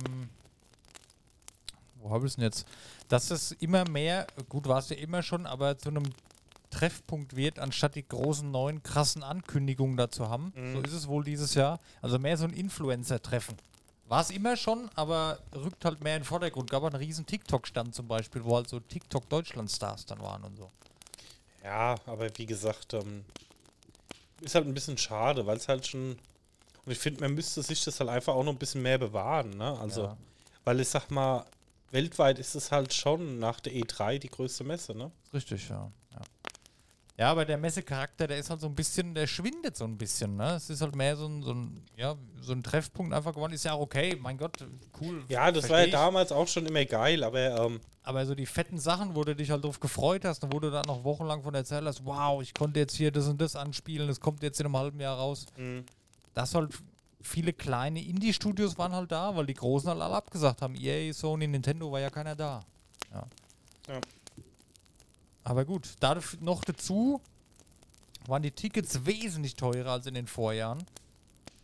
wo habe ich es denn jetzt? Dass es immer mehr, gut war es ja immer schon, aber zu einem Treffpunkt wird, anstatt die großen neuen krassen Ankündigungen dazu haben. Mhm. So ist es wohl dieses Jahr. Also mehr so ein Influencer-Treffen. War es immer schon, aber rückt halt mehr in den Vordergrund. Gab einen riesen TikTok-Stand zum Beispiel, wo halt so TikTok-Deutschland-Stars dann waren und so. Ja, aber wie gesagt, ähm, ist halt ein bisschen schade, weil es halt schon. Und ich finde, man müsste sich das halt einfach auch noch ein bisschen mehr bewahren, ne? Also, Ja. weil ich sag mal, weltweit ist es halt schon nach der E drei die größte Messe, ne? Richtig, ja. Ja, ja, aber der Messecharakter, der ist halt so ein bisschen, der schwindet so ein bisschen, ne? Es ist halt mehr so ein, so ein, ja, so ein Treffpunkt einfach geworden. Ist ja auch okay, mein Gott, cool. Ja, das versteh war ja ich. damals auch schon immer geil, aber ähm, Aber so die fetten Sachen, wo du dich halt drauf gefreut hast und wo du dann noch wochenlang von erzählt hast, wow, ich konnte jetzt hier das und das anspielen, das kommt jetzt in einem halben Jahr raus. mh, Das halt viele kleine Indie-Studios waren halt da, weil die Großen halt alle abgesagt haben. E A, Sony, Nintendo war ja keiner da. Ja. Ja. Aber gut, dafür noch dazu waren die Tickets wesentlich teurer als in den Vorjahren.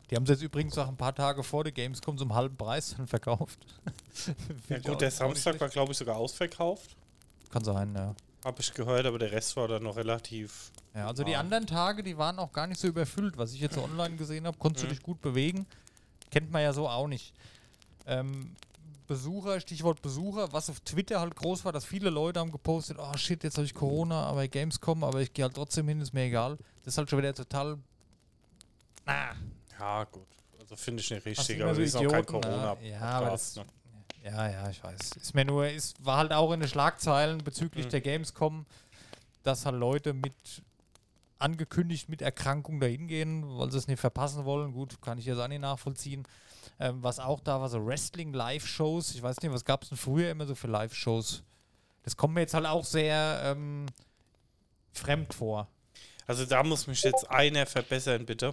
Die haben sie jetzt übrigens auch ein paar Tage vor der Gamescom zum halben Preis dann verkauft. Ja gut, der Samstag war, glaube ich, sogar ausverkauft. Kann sein, ja. Habe ich gehört, aber der Rest war dann noch relativ... Ja, also die Ah. anderen Tage, die waren auch gar nicht so überfüllt. Was ich jetzt so online gesehen habe, konntest Mhm. du dich gut bewegen. Kennt man ja so auch nicht. Ähm, Besucher, Stichwort Besucher, was auf Twitter halt groß war, dass viele Leute haben gepostet, oh shit, jetzt habe ich Corona, aber Gamescom, aber ich gehe halt trotzdem hin, ist mir egal. Das ist halt schon wieder total... Na, Ja, gut. Also finde ich nicht hast richtig, immer aber so das ist auch kein Idioten, corona ne? Ja, aber das, ne? ja, ja, ich weiß. Ist mir nur, ist, war halt auch in den Schlagzeilen bezüglich Mhm. der Gamescom, dass halt Leute mit angekündigt mit Erkrankung dahin gehen, weil sie es nicht verpassen wollen. Gut, kann ich jetzt auch nicht nachvollziehen. Ähm, was auch da war, so Wrestling-Live-Shows. Ich weiß nicht, was gab es denn früher immer so für Live-Shows? Das kommt mir jetzt halt auch sehr ähm, fremd vor. Also da muss mich jetzt einer verbessern, bitte.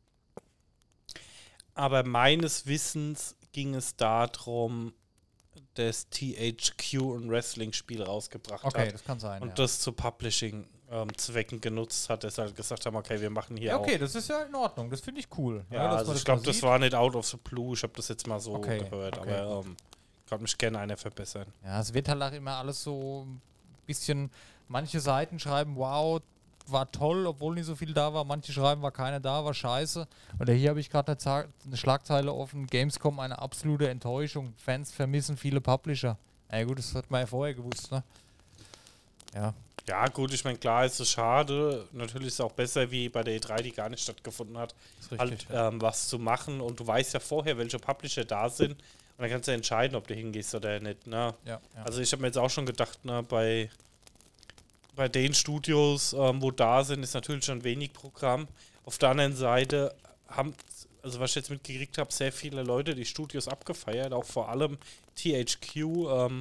Aber meines Wissens ging es darum, dass T H Q ein Wrestling-Spiel rausgebracht Okay, hat das kann sein. und ja. das zu Publishing-Zwecken genutzt hat, dass sie halt gesagt haben, okay, wir machen hier Ja, okay, auch... das ist ja in Ordnung. Das finde ich cool. Ja, dass also man ich glaube, mal das sieht. war nicht out of the blue. Ich habe das jetzt mal so Okay, gehört, okay, aber ähm, kann mich gerne einer verbessern. Ja, es wird halt auch immer alles so ein bisschen, manche Seiten schreiben, wow, war toll, obwohl nicht so viel da war. Manche schreiben, war keiner da, war scheiße. Oder hier habe ich gerade eine, Za- eine Schlagzeile offen, Gamescom eine absolute Enttäuschung. Fans vermissen viele Publisher. Ja gut, das hat man ja vorher gewusst, ne? Ja. Ja, gut, ich meine, klar ist es schade. Natürlich ist es auch besser, wie bei der E drei, die gar nicht stattgefunden hat, Ist richtig, halt ja. ähm, was zu machen. Und du weißt ja vorher, welche Publisher da sind. Und dann kannst du ja entscheiden, ob du hingehst oder nicht. Ne? Ja, ja. Also ich habe mir jetzt auch schon gedacht, ne, bei, bei den Studios, ähm, wo da sind, ist natürlich schon wenig Programm. Auf der anderen Seite haben, also was ich jetzt mitgekriegt habe, sehr viele Leute die Studios abgefeiert, auch vor allem T H Q, ähm,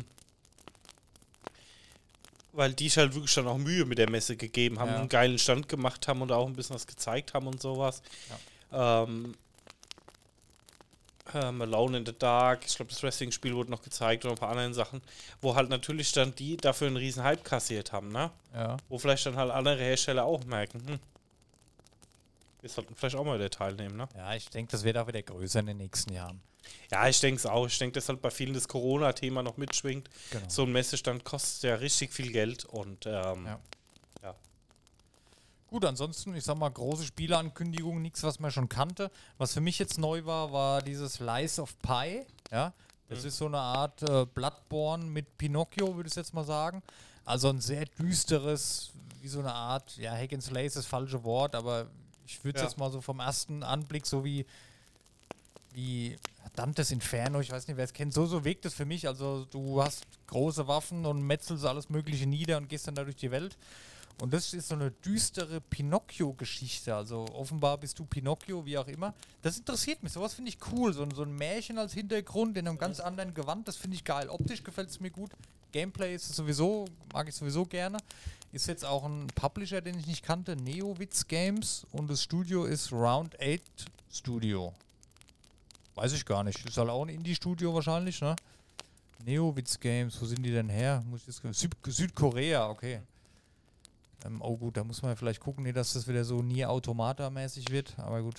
weil die sich halt wirklich schon auch Mühe mit der Messe gegeben haben, Ja. einen geilen Stand gemacht haben und auch ein bisschen was gezeigt haben und sowas. Ähm, ähm, Alone in the Dark, ich glaube das Wrestling-Spiel wurde noch gezeigt und ein paar anderen Sachen, wo halt natürlich dann die dafür einen riesen Hype kassiert haben, ne? ja. Wo vielleicht dann halt andere Hersteller auch merken, hm, wir sollten vielleicht auch mal wieder teilnehmen, ne? Ja, ich denke, das wird auch wieder größer in den nächsten Jahren. Ja, ich denke es auch. Ich denke, dass halt bei vielen das Corona-Thema noch mitschwingt. Genau. So ein Messestand kostet ja richtig viel Geld und ähm, Ja. ja. Gut, ansonsten, ich sag mal, große Spieleankündigungen, nichts, was man schon kannte. Was für mich jetzt neu war, war dieses Lies of Pi. Ja, das Mhm. ist so eine Art äh, Bloodborne mit Pinocchio, würde ich jetzt mal sagen. Also ein sehr düsteres, wie so eine Art, ja, Hack and Slay ist das falsche Wort, aber ich würde es Ja. jetzt mal so vom ersten Anblick so wie wie Dantes Inferno, ich weiß nicht, wer es kennt, so, so wirkt es für mich. Also du hast große Waffen und metzelst alles Mögliche nieder und gehst dann da durch die Welt. Und das ist so eine düstere Pinocchio-Geschichte. Also offenbar bist du Pinocchio, wie auch immer. Das interessiert mich. Sowas finde ich cool. So, ein- so ein Märchen als Hintergrund in einem ganz anderen Gewand, das finde ich geil. Optisch gefällt es mir gut. Gameplay ist es sowieso, mag ich sowieso gerne. Ist jetzt auch ein Publisher, den ich nicht kannte, Neowitz Games. Und das Studio ist Round eight Studio. Weiß ich gar nicht. Ist halt auch ein Indie-Studio wahrscheinlich, ne? Neowitz Games, wo sind die denn her? Muss ich jetzt Süd Südkorea, okay. Ähm, oh gut, da muss man vielleicht gucken, nee, dass das wieder so nie Automata-mäßig wird, aber gut.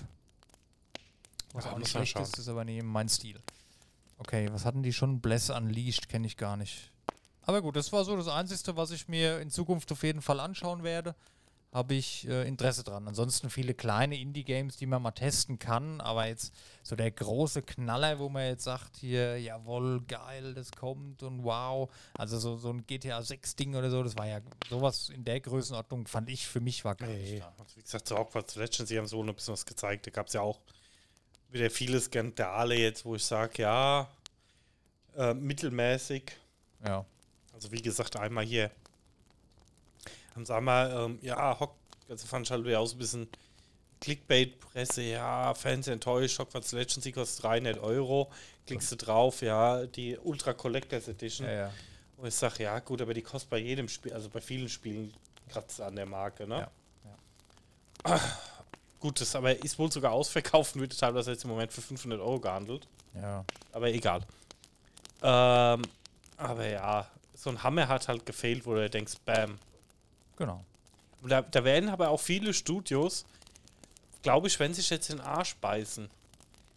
Was Ja, auch muss nicht man schlecht schauen. ist, ist aber nicht mein Stil. Okay, was hatten die schon? Bless Unleashed, kenne ich gar nicht. Aber gut, das war so das Einzige, was ich mir in Zukunft auf jeden Fall anschauen werde. Habe ich äh, Interesse dran. Ansonsten viele kleine Indie-Games, die man mal testen kann, aber jetzt so der große Knaller, wo man jetzt sagt, hier, jawohl, geil, das kommt und wow. Also so, so ein G T A sechs Ding oder so, das war ja sowas in der Größenordnung, fand ich, für mich war gar Nee. nicht da. Also wie gesagt, zu Hogwarts Legends, sie haben so ein bisschen was gezeigt. Da gab es ja auch wieder viele Skandale jetzt, wo ich sage, ja, äh, mittelmäßig. Ja. Also wie gesagt, einmal hier haben sie einmal, ähm, ja, Hock, also fand ich halt wieder auch so ein bisschen Clickbait-Presse, ja, Fans enttäuscht, Hogwarts Legends, die kostet dreihundert Euro, klickst du drauf, ja, die Ultra Collectors Edition. Ja, ja. Wo ich sage, ja gut, aber die kostet bei jedem Spiel, also bei vielen Spielen kratzt an der Marke, ne? Ja, Gut, das aber ist wohl sogar ausverkauft und wird teilweise jetzt im Moment für fünfhundert Euro gehandelt. Ja. Aber egal. Ähm, aber ja, so ein Hammer hat halt gefehlt, wo du denkst, bam. Genau. Und da, da werden aber auch viele Studios, glaube ich, wenn sich jetzt in den Arsch beißen.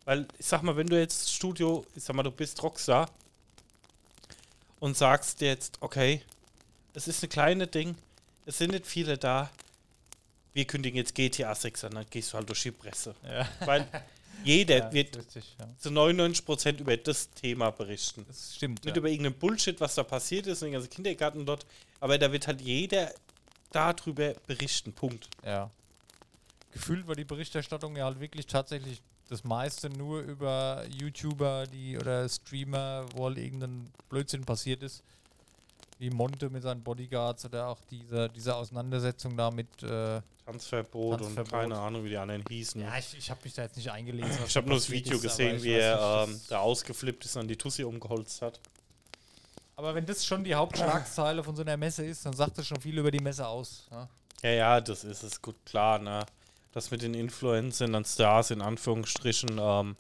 Weil, ich sag mal, wenn du jetzt Studio, ich sag mal, du bist Rockstar und sagst jetzt, okay, es ist ein kleines Ding, es sind nicht viele da, wir kündigen jetzt G T A sechs an, dann gehst du halt durch die Presse. Ja. Weil jeder Ja, wird richtig, ja. zu neunundneunzig Prozent über das Thema berichten. Das stimmt. Nicht Ja. über irgendeinen Bullshit, was da passiert ist, den ganzen Kindergarten dort, aber da wird halt jeder darüber berichten, Punkt. Ja. Gefühlt war die Berichterstattung ja halt wirklich tatsächlich das meiste nur über YouTuber, die oder Streamer, wo halt irgendein Blödsinn passiert ist. Wie Monte mit seinen Bodyguards oder auch diese, diese Auseinandersetzung da mit. Äh, Tanzverbot, Tanzverbot. und keine Ahnung, wie die anderen hießen. ja, ich, ich habe mich da jetzt nicht eingelesen. was Ich da habe nur das passiert Video ist, gesehen, aber ich wie weiß er nicht, ähm, das- da ausgeflippt ist und die Tussi umgeholzt hat. Aber wenn das schon die Hauptschlagzeile von so einer Messe ist, dann sagt das schon viel über die Messe aus. Ja? Ja, ja, das ist es, gut klar, ne? Das mit den Influencern und Stars in Anführungsstrichen, ähm,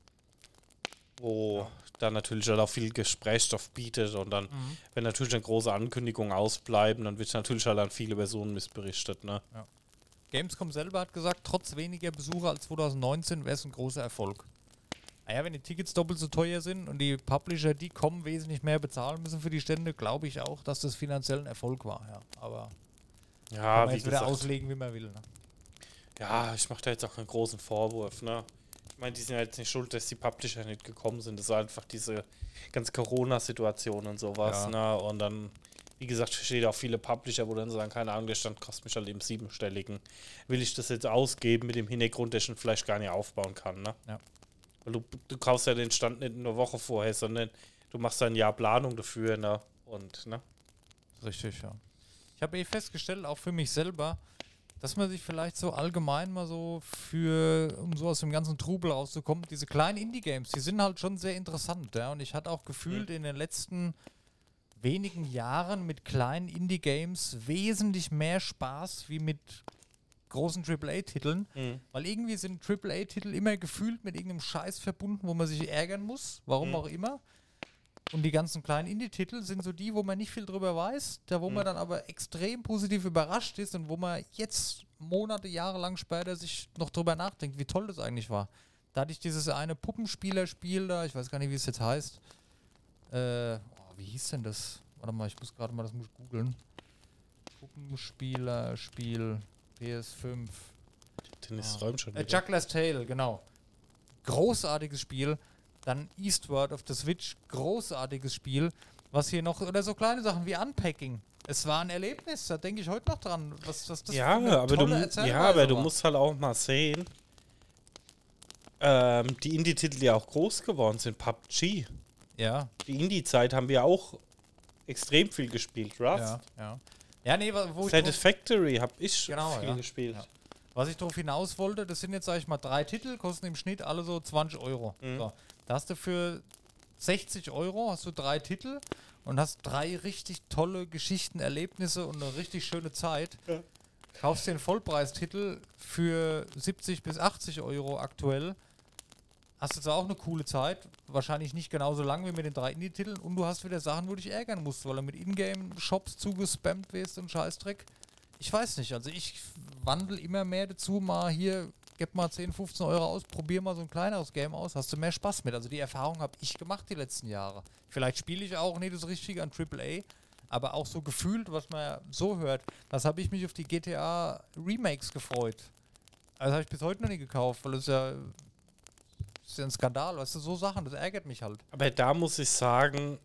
wo dann natürlich halt auch viel Gesprächsstoff bietet und dann, Mhm. wenn natürlich dann große Ankündigungen ausbleiben, dann wird natürlich halt dann viel über so einen Mist berichtet, ne? Gamescom selber hat gesagt, trotz weniger Besucher als zwanzig neunzehn wäre es ein großer Erfolg. Naja, wenn die Tickets doppelt so teuer sind und die Publisher, die kommen, wesentlich mehr bezahlen müssen für die Stände, glaube ich auch, dass das finanziell ein Erfolg war. Ja. Aber kann Ja, man wie jetzt wieder gesagt, auslegen, wie man will. Ne? ja, ich mache da jetzt auch keinen großen Vorwurf, ne? Ich meine, die sind ja jetzt nicht schuld, dass die Publisher nicht gekommen sind. Das war einfach diese ganze Corona-Situation und sowas, Ja. ne? Und dann, wie gesagt, ich verstehe auch viele Publisher, wo dann sagen, keine Ahnung, der Stand kostet mich halt im Siebenstelligen. Will ich das jetzt ausgeben mit dem Hintergrund, der ich vielleicht gar nicht aufbauen kann, ne? Ja. Weil du, du kaufst ja den Stand nicht eine Woche vorher, sondern du machst ein Jahr Planung dafür, ne? Und, ne? Richtig, ja. Ich habe eh festgestellt, auch für mich selber, dass man sich vielleicht so allgemein mal so für, um so aus dem ganzen Trubel rauszukommen, diese kleinen Indie-Games, die sind halt schon sehr interessant, ja. Und ich hatte auch gefühlt in den letzten wenigen Jahren mit kleinen Indie-Games wesentlich mehr Spaß wie mit großen Triple A-Titeln, Mhm. weil irgendwie sind Triple A-Titel immer gefühlt mit irgendeinem Scheiß verbunden, wo man sich ärgern muss, warum Mhm. auch immer. Und die ganzen kleinen Indie-Titel sind so die, wo man nicht viel drüber weiß, da wo Mhm. man dann aber extrem positiv überrascht ist und wo man jetzt Monate, Jahre lang später sich noch drüber nachdenkt, wie toll das eigentlich war. Da hatte ich dieses eine Puppenspieler-Spiel da, ich weiß gar nicht, wie es jetzt heißt. Äh, oh, wie hieß denn das? Warte mal, ich muss gerade mal, das muss ich googeln. Puppenspieler-Spiel P S fünf. Dennis Ah. räumt schon Äh, wieder. Juggler's Tale, genau. Großartiges Spiel. Dann Eastward auf der Switch, großartiges Spiel. Was hier noch, oder so kleine Sachen wie Unpacking. Es war ein Erlebnis, da denke ich heute noch dran. Was, was das Ja, für eine aber du, tolle mu- Erzählweise ja, aber du war. musst halt auch mal sehen, ähm, die Indie-Titel, die auch groß geworden sind, P U B G. Ja, Die Indie-Zeit haben wir auch extrem viel gespielt. Rust, ja, ja. Ja, nee, wa- wo ich drauf, Satisfactory habe ich Genau, viel ja. gespielt. Ja. was ich darauf hinaus wollte, das sind jetzt, sag ich mal, drei Titel, kosten im Schnitt alle so zwanzig Euro. Mhm. So. Da hast du für sechzig Euro hast du drei Titel und hast drei richtig tolle Geschichten, Erlebnisse und eine richtig schöne Zeit. Ja. Kaufst den Vollpreistitel für siebzig bis achtzig Euro aktuell. Hast du zwar auch eine coole Zeit, wahrscheinlich nicht genauso lang wie mit den drei Indie-Titeln und du hast wieder Sachen, wo du dich ärgern musst, weil du mit Ingame-Shops zugespammt wirst und Scheißdreck. Ich weiß nicht, also ich wandel immer mehr dazu, mal hier, gib mal zehn, fünfzehn Euro aus, probier mal so ein kleineres Game aus, hast du mehr Spaß mit. Also die Erfahrung habe ich gemacht die letzten Jahre. Vielleicht spiele ich auch nicht das Richtige an Triple A, aber auch so gefühlt, was man ja so hört, das habe ich mich auf die G T A Remakes gefreut. Also habe ich bis heute noch nie gekauft, weil es ja, ist ja ein Skandal, weißt du, so Sachen, das ärgert mich halt. Aber da muss ich sagen,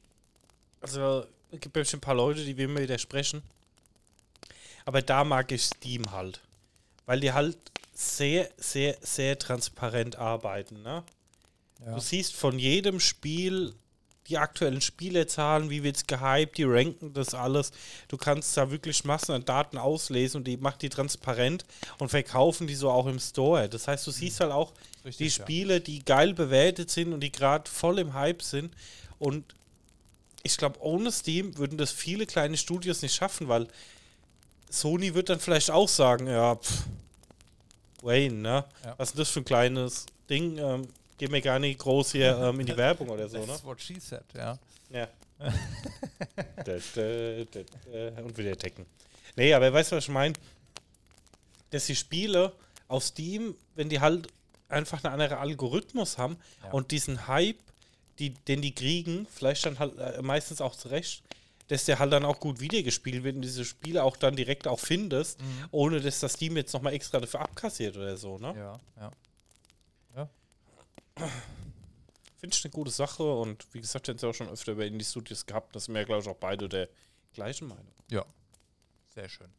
also es gibt bestimmt ein paar Leute, die will mir widersprechen. Aber da mag ich Steam halt. Weil die halt sehr, sehr, sehr transparent arbeiten, ne? Ja. Du siehst von jedem Spiel die aktuellen Spielerzahlen, wie wird's gehypt, die ranken das alles. Du kannst da wirklich Massen an Daten auslesen und die macht die transparent und verkaufen die so auch im Store. Das heißt, du siehst halt auch Richtig, die ja. Spiele, die geil bewertet sind und die gerade voll im Hype sind. Und ich glaube, ohne Steam würden das viele kleine Studios nicht schaffen, weil Sony wird dann vielleicht auch sagen, ja, pff, Wayne, ne? Ja. Was ist denn das für ein kleines Ding? Ähm, gehen wir gar nicht groß hier ähm, in die Werbung oder so, ne? That's what she said, ja. Ja. da, da, da, da, und wieder Tekken. Nee, aber weißt du, was ich meine? Dass die Spiele auf Steam, wenn die halt einfach einen anderen Algorithmus haben Ja. und diesen Hype, die, den die kriegen, vielleicht dann halt äh, meistens auch zurecht, dass der halt dann auch gut wiedergespielt wird und diese Spiele auch dann direkt auch findest, Mhm. ohne dass das Steam jetzt nochmal extra dafür abkassiert oder so, ne? Ja, ja. Finde ich eine gute Sache und wie gesagt, jetzt auch schon öfter über Indie-Studios gehabt, das sind wir, glaube ich, auch beide der gleichen Meinung. Ja. Sehr schön.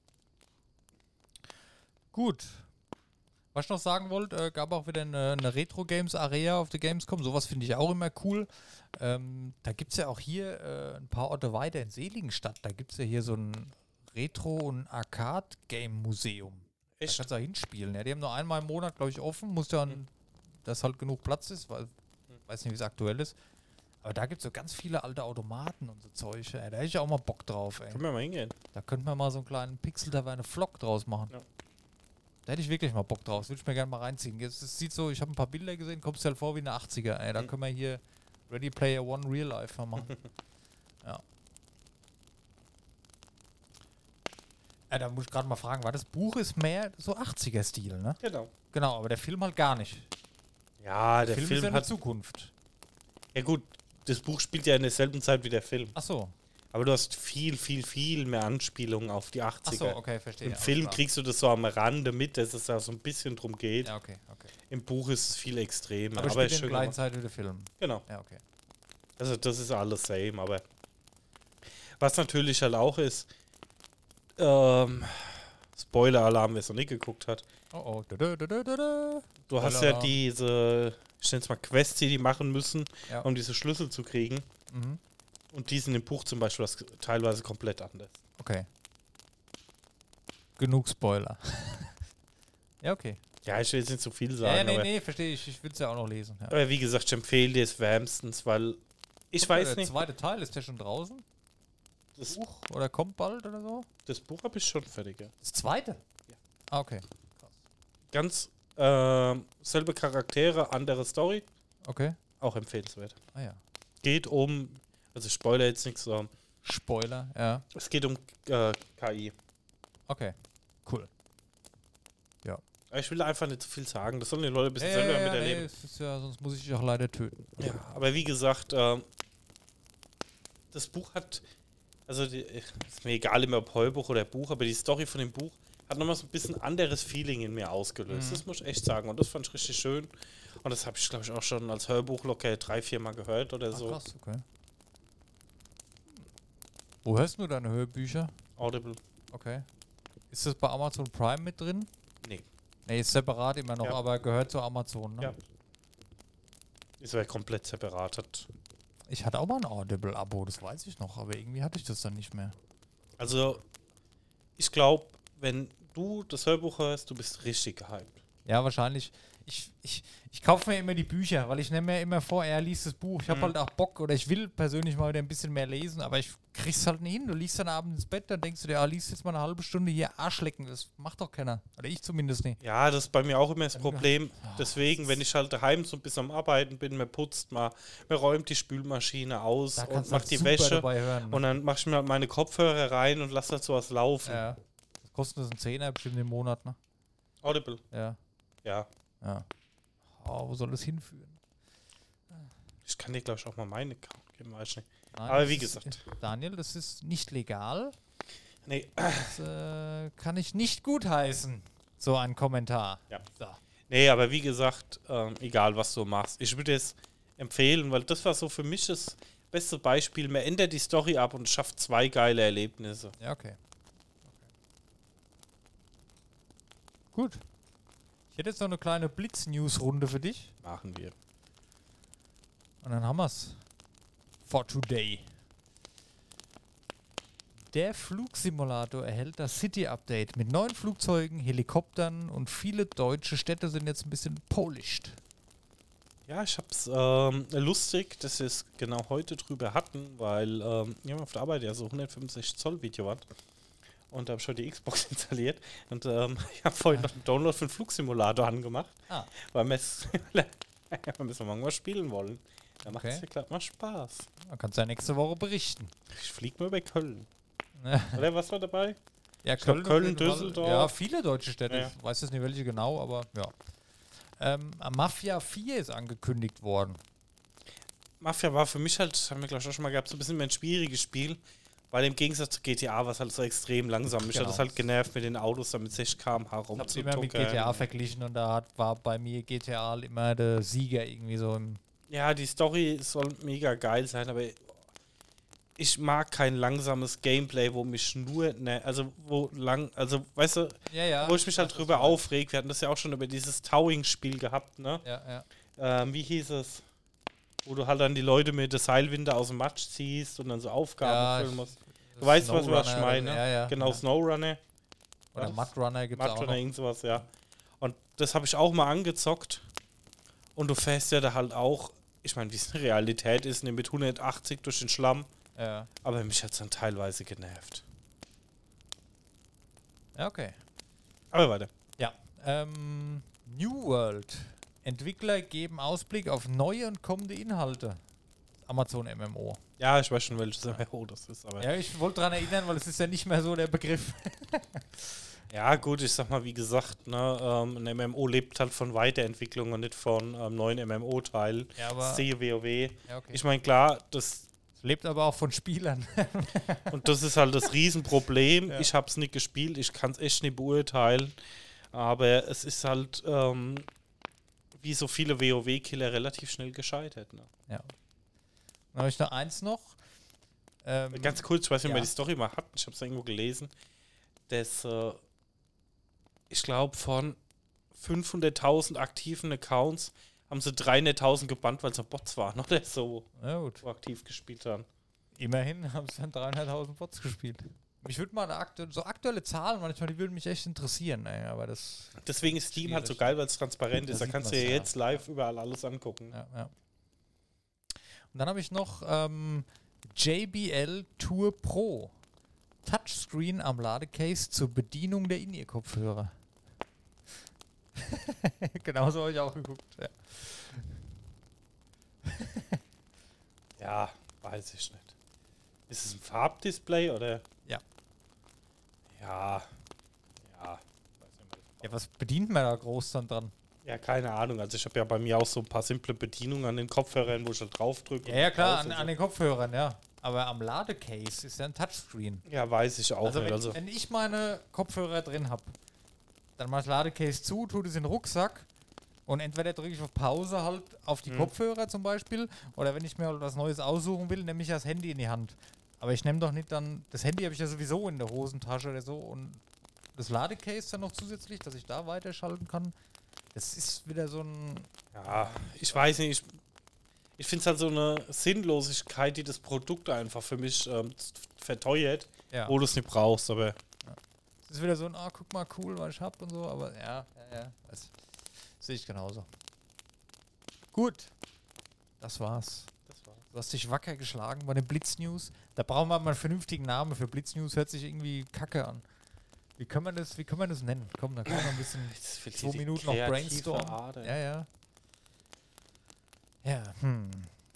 Gut. Was ich noch sagen wollte, äh, gab auch wieder eine, eine Retro-Games-Area auf der Gamescom. Sowas finde ich auch immer cool. Ähm, da gibt es ja auch hier äh, ein paar Orte weiter in Seligenstadt. Da gibt es ja hier so ein Retro- und Arcade-Game-Museum. Da Echt? kannst du da hinspielen. Ja, die haben nur einmal im Monat, glaube ich, offen. Muss dann, Hm. dass halt genug Platz ist, weil weiß nicht, wie es aktuell ist. Aber da gibt es so ganz viele alte Automaten und so Zeug. Ey. Da hätte ich auch mal Bock drauf, ey. Können wir mal hingehen. Da könnte man mal so einen kleinen Pixel-Taverne-Vlog draus machen. Ja. Da hätte ich wirklich mal Bock drauf. Das würde ich mir gerne mal reinziehen. Jetzt, es sieht so, ich habe ein paar Bilder gesehen, kommst du halt vor wie eine achtziger. Ey. Da Mhm. können wir hier Ready Player One Real Life mal machen. Ja. Äh, da muss ich gerade mal fragen, war das Buch ist mehr so achtziger-Stil, ne? Genau. Genau, aber der Film halt gar nicht. Ja, der Film, Film, ist ja in hat. der Zukunft. Ja, gut, das Buch spielt ja in derselben Zeit wie der Film. Ach so. Aber du hast viel, viel, viel mehr Anspielungen auf die Ach achtziger. so, okay, verstehe. Im alles Film klar. kriegst du das so am Rande mit, dass es da so ein bisschen drum geht. Ja, okay, okay. Im Buch ist es viel extremer. Aber, Aber, spielt ist in schön der gleichen gemacht. Zeit wie der Film. Genau. Ja, okay. Also das ist alles same, aber was natürlich halt auch ist, ähm, Spoiler-Alarm, wer es noch nicht geguckt hat. Oh oh. Da, da, da, da, da, da. Du hast ja Spoiler-Alarm. diese, ich nenne es mal Quests, die die machen müssen, Ja. um diese Schlüssel zu kriegen. Mhm. Und die sind im Buch zum Beispiel das teilweise komplett anders. Okay. Genug Spoiler. ja, okay. Ja, ich will jetzt nicht zu viel Ja, sagen, ja, nee, aber, nee, verstehe ich. Ich will es ja auch noch lesen. Ja. aber wie gesagt, ich empfehle dir es wärmstens, weil ich Guck mal, weiß der nicht, zweite Teil, ist der schon draußen? das, Buch? Oder kommt bald oder so? das Buch habe ich schon fertig. Ja. Das zweite? Ja. Ah, okay. Ganz ähm, selbe Charaktere, andere Story, Okay. auch empfehlenswert. Ah ja. Geht um, also ich spoiler jetzt nichts, ähm, Spoiler, ja. es geht um äh, K I. Okay. Cool. Aber ich will einfach nicht zu viel sagen, das sollen die Leute ein bisschen Ja, selber ja, ja, miterleben. nee, es ist ja, sonst muss ich dich auch leider töten. Ja, aber wie gesagt, ähm, das Buch hat, also die, ist mir egal immer ob Heubuch oder Buch, aber die Story von dem Buch hat nochmal so ein bisschen anderes Feeling in mir ausgelöst. Mhm. Das muss ich echt sagen und das fand ich richtig schön. Und das habe ich, glaube ich, auch schon als Hörbuch locker drei, vier Mal gehört oder Ach, so. krass, okay. Wo hörst du deine Hörbücher? Audible. Okay. Ist das bei Amazon Prime mit drin? Nee. Nee, ist separat immer noch, Ja. aber gehört zu Amazon, ne? Ja. Ist ja komplett separat. Hat. Ich hatte auch mal ein Audible-Abo, das weiß ich noch, aber irgendwie hatte ich das dann nicht mehr. Also, ich glaube, wenn du das Hörbuch hörst, du bist richtig gehypt. Ja, wahrscheinlich. Ich, ich, ich kaufe mir immer die Bücher, weil ich nehme mir immer vor, er liest das Buch. Ich habe Mhm. halt auch Bock oder ich will persönlich mal wieder ein bisschen mehr lesen, aber ich krieg's halt nicht hin. Du liest dann abends ins Bett, dann denkst du dir, ah, liest jetzt mal eine halbe Stunde hier Arschlecken. Das macht doch keiner. Oder ich zumindest nicht. Ja, das ist bei mir auch immer das Ja, Problem. ja, Deswegen, wenn ich halt daheim so ein bisschen am Arbeiten bin, man putzt mal, man räumt die Spülmaschine aus Da und kannst du macht halt die super Wäsche dabei hören. Ne? und dann mach ich mir halt meine Kopfhörer rein und lasse halt sowas laufen. Ja. Das kostet das einen Zehner bestimmt im Monat, ne? Audible, Ja. ja. Ja. Oh, wo soll das hinführen? Ich kann dir, glaube ich, auch mal meinen Account geben, weiß ich nicht. Nein, Aber das wie ist- gesagt. Daniel, das ist nicht legal. Nee, Das äh, kann ich nicht gutheißen. So ein Kommentar. Ja. So. nee, aber wie gesagt, ähm, egal was du machst, ich würde es empfehlen, weil das war so für mich das beste Beispiel. Man ändert die Story ab und schafft zwei geile Erlebnisse. Ja, okay. okay. Gut. Ich hätte jetzt noch eine kleine Blitz-News-Runde für dich. Machen wir. Und dann haben wir's. For today. Der Flugsimulator erhält das City-Update mit neuen Flugzeugen, Helikoptern und viele deutsche Städte sind jetzt ein bisschen polished. Ja, ich hab's ähm, lustig, dass wir es genau heute drüber hatten, weil ähm, wir haben auf der Arbeit ja so hundertfünfundsechzig Zoll Videowand und da habe ich schon die Xbox installiert und ähm, ich habe vorhin noch einen Download für den Flugsimulator angemacht, Ah. weil wir es weil wir es mal spielen wollen. Da macht es Okay. ja glatt mal Spaß. Man kann es ja nächste Woche berichten. Ich flieg mal über Köln. Ja, Oder was war dabei? Ja, Ich glaub, Köln, Köln, auf jeden Fall. Düsseldorf. Ja, viele deutsche Städte. Ja. Ich weiß jetzt nicht welche genau, aber ja. Ähm, Mafia vier ist angekündigt worden. Mafia war für mich halt, das haben wir glaube ich auch schon mal gehabt, so ein bisschen mehr ein schwieriges Spiel, weil im Gegensatz zu G T A war es halt so extrem langsam. Mich Genau. hat das halt genervt, mit den Autos da mit sechzig Kilometer pro Stunde Ich hab's immer mit rumzutuckern. G T A verglichen und da hat, war bei mir G T A immer der Sieger irgendwie so im... Ja, die Story soll mega geil sein, aber ich mag kein langsames Gameplay, wo mich nur, ne, also wo lang, also weißt du, Ja, ja. wo ich mich halt weiß, drüber was du meinst. aufreg. Wir hatten das ja auch schon über dieses Towing-Spiel gehabt, ne? Ja, ja. Ähm, wie hieß es? Wo du halt dann die Leute mit der Seilwinde aus dem Matsch ziehst und dann so Aufgaben Ja, erfüllen ich- musst. Du Das weißt, was, Snowrunner was ich meine, ne? Ja, ja. Genau, ja. Snowrunner, Oder was? Mudrunner gibt es auch Mudrunner, noch. irgend sowas, ja. Und das habe ich auch mal angezockt. Und du fährst ja da halt auch, ich meine, wie es in Realität ist, ne, mit hundertachtzig durch den Schlamm. Ja. Aber mich hat es dann teilweise genervt. ja, okay. Aber weiter. Ja. Ähm, New World. Entwickler geben Ausblick auf neue und kommende Inhalte. Amazon M M O. Ja, ich weiß schon, welches M M O das ist. Aber ja. Ja, ich wollte daran erinnern, weil es ist ja nicht mehr so der Begriff. gut, ich sag mal, wie gesagt, ne, ähm, ein M M O lebt halt von Weiterentwicklung und nicht von ähm, neuen M M O-Teilen. Ja, aber Siehe WoW. ja, okay. Ich meine, klar, das es lebt aber auch von Spielern. und das ist halt das Riesenproblem. Ja. Ich hab's nicht gespielt, ich kann es echt nicht beurteilen. Aber es ist halt, ähm, wie so viele WoW-Killer, relativ schnell gescheitert. Ne? Ja. Dann habe ich noch eins noch. Ähm, Ganz kurz, ich weiß nicht, ob ja. wir die Story mal hatten, ich habe es irgendwo gelesen, dass, äh, ich glaube, von fünfhunderttausend aktiven Accounts haben sie dreihunderttausend gebannt, weil es Bots waren oder so, na gut. wo aktiv gespielt haben. Immerhin haben es dann dreihunderttausend Bots gespielt. Mich würde mal aktu so aktuelle Zahlen manchmal, die würden mich echt interessieren, ey, aber das. Deswegen ist Steam halt so Schwierig. geil, weil es transparent Da ist. Da sieht kannst du man's, ja ja. jetzt live überall alles angucken. Ja, ja. Und dann habe ich noch ähm, J B L Tour Pro. Touchscreen am Ladecase zur Bedienung der In-Ear-Kopfhörer. Genauso habe ich auch geguckt. Ja. Ja, weiß ich nicht. Ist es ein Farbdisplay oder? Ja. Ja. Ja. Weiß nicht mehr. ja, was bedient man da groß dann dran? Ja, keine Ahnung. Also ich habe ja bei mir auch so ein paar simple Bedienungen an den Kopfhörern, wo ich halt drauf drücke. Ja, ja klar, an, an den Kopfhörern, ja. Aber am Ladecase ist ja ein Touchscreen. Ja, weiß ich auch Also nicht. wenn, Also wenn ich meine Kopfhörer drin habe, dann mache ich Ladecase zu, tue das in den Rucksack und entweder drücke ich auf Pause halt auf die Mhm. Kopfhörer zum Beispiel oder wenn ich mir halt was Neues aussuchen will, nehme ich das Handy in die Hand. Aber ich nehme doch nicht dann, das Handy habe ich ja sowieso in der Hosentasche oder so und das Ladecase dann noch zusätzlich, dass ich da weiterschalten kann. Das ist wieder so ein... ja, ich weiß nicht. Ich, ich finde es halt so eine Sinnlosigkeit, die das Produkt einfach für mich ähm, verteuert, Ja, wo du es nicht brauchst. Aber es ist wieder so ein, ah, guck mal, cool, was ich hab und so, aber ja, ja, ja, das sehe ich genauso. Gut, das war's. das war's. Du hast dich wacker geschlagen bei den Blitznews. Da brauchen wir mal einen vernünftigen Namen für Blitznews. Hört sich irgendwie kacke an. Wie können wir das, wie können wir das nennen? Komm, da können wir noch ein bisschen Jetzt fehlt zwei hier die Minuten noch kreative brainstormen. Ader. Ja, ja. Ja, hm.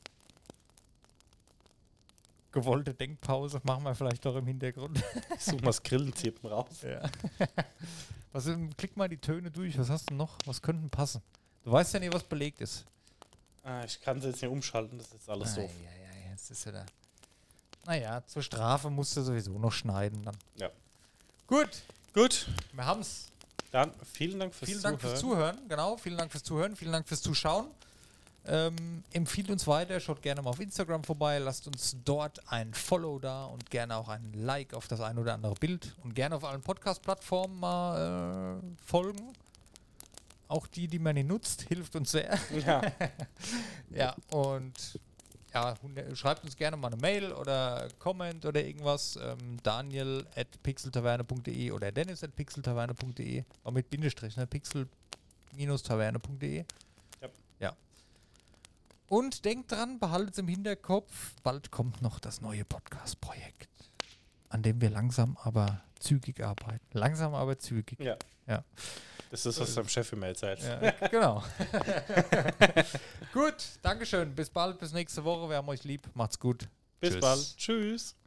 Gewollte Denkpause machen wir vielleicht doch im Hintergrund. Such mal das Grillenzirpen raus. Ja. Was, ähm, klick mal die Töne durch. Was hast du noch? Was könnten passen? Du weißt ja nicht, was belegt ist. Ah, ich kann es jetzt nicht umschalten, das ist alles doof. Ja, ja, jetzt ist er da. Naja, zur Strafe musst du sowieso noch schneiden dann. Ja. Gut, Gut, wir haben's. dann vielen Dank fürs Vielen Zuhören. Dank fürs Zuhören. Genau, vielen Dank fürs Zuhören. Vielen Dank fürs Zuschauen. Ähm, empfiehlt uns weiter. Schaut gerne mal auf Instagram vorbei. Lasst uns dort ein Follow da und gerne auch ein Like auf das ein oder andere Bild. Und gerne auf allen Podcast-Plattformen mal äh, folgen. Auch die, die man nicht nutzt, hilft uns sehr. Ja, Ja, und ja, hund- schreibt uns gerne mal eine Mail oder Comment oder irgendwas. Ähm, Daniel at pixeltaverne punkt de oder Dennis at pixeltaverne punkt de. Auch mit Bindestrich, ne? pixel-taverne punkt de. Ja. Ja. Und denkt dran, behaltet es im Hinterkopf, bald kommt noch das neue Podcast-Projekt, an dem wir langsam, aber zügig arbeiten. Langsam, aber zügig. ja. Ja. Das ist, was du deinem Chef immer erzählst. Ja, genau. Gut, Dankeschön. Bis bald, bis nächste Woche. Wir haben euch lieb. Macht's gut. Bis Tschüss. bald. Tschüss.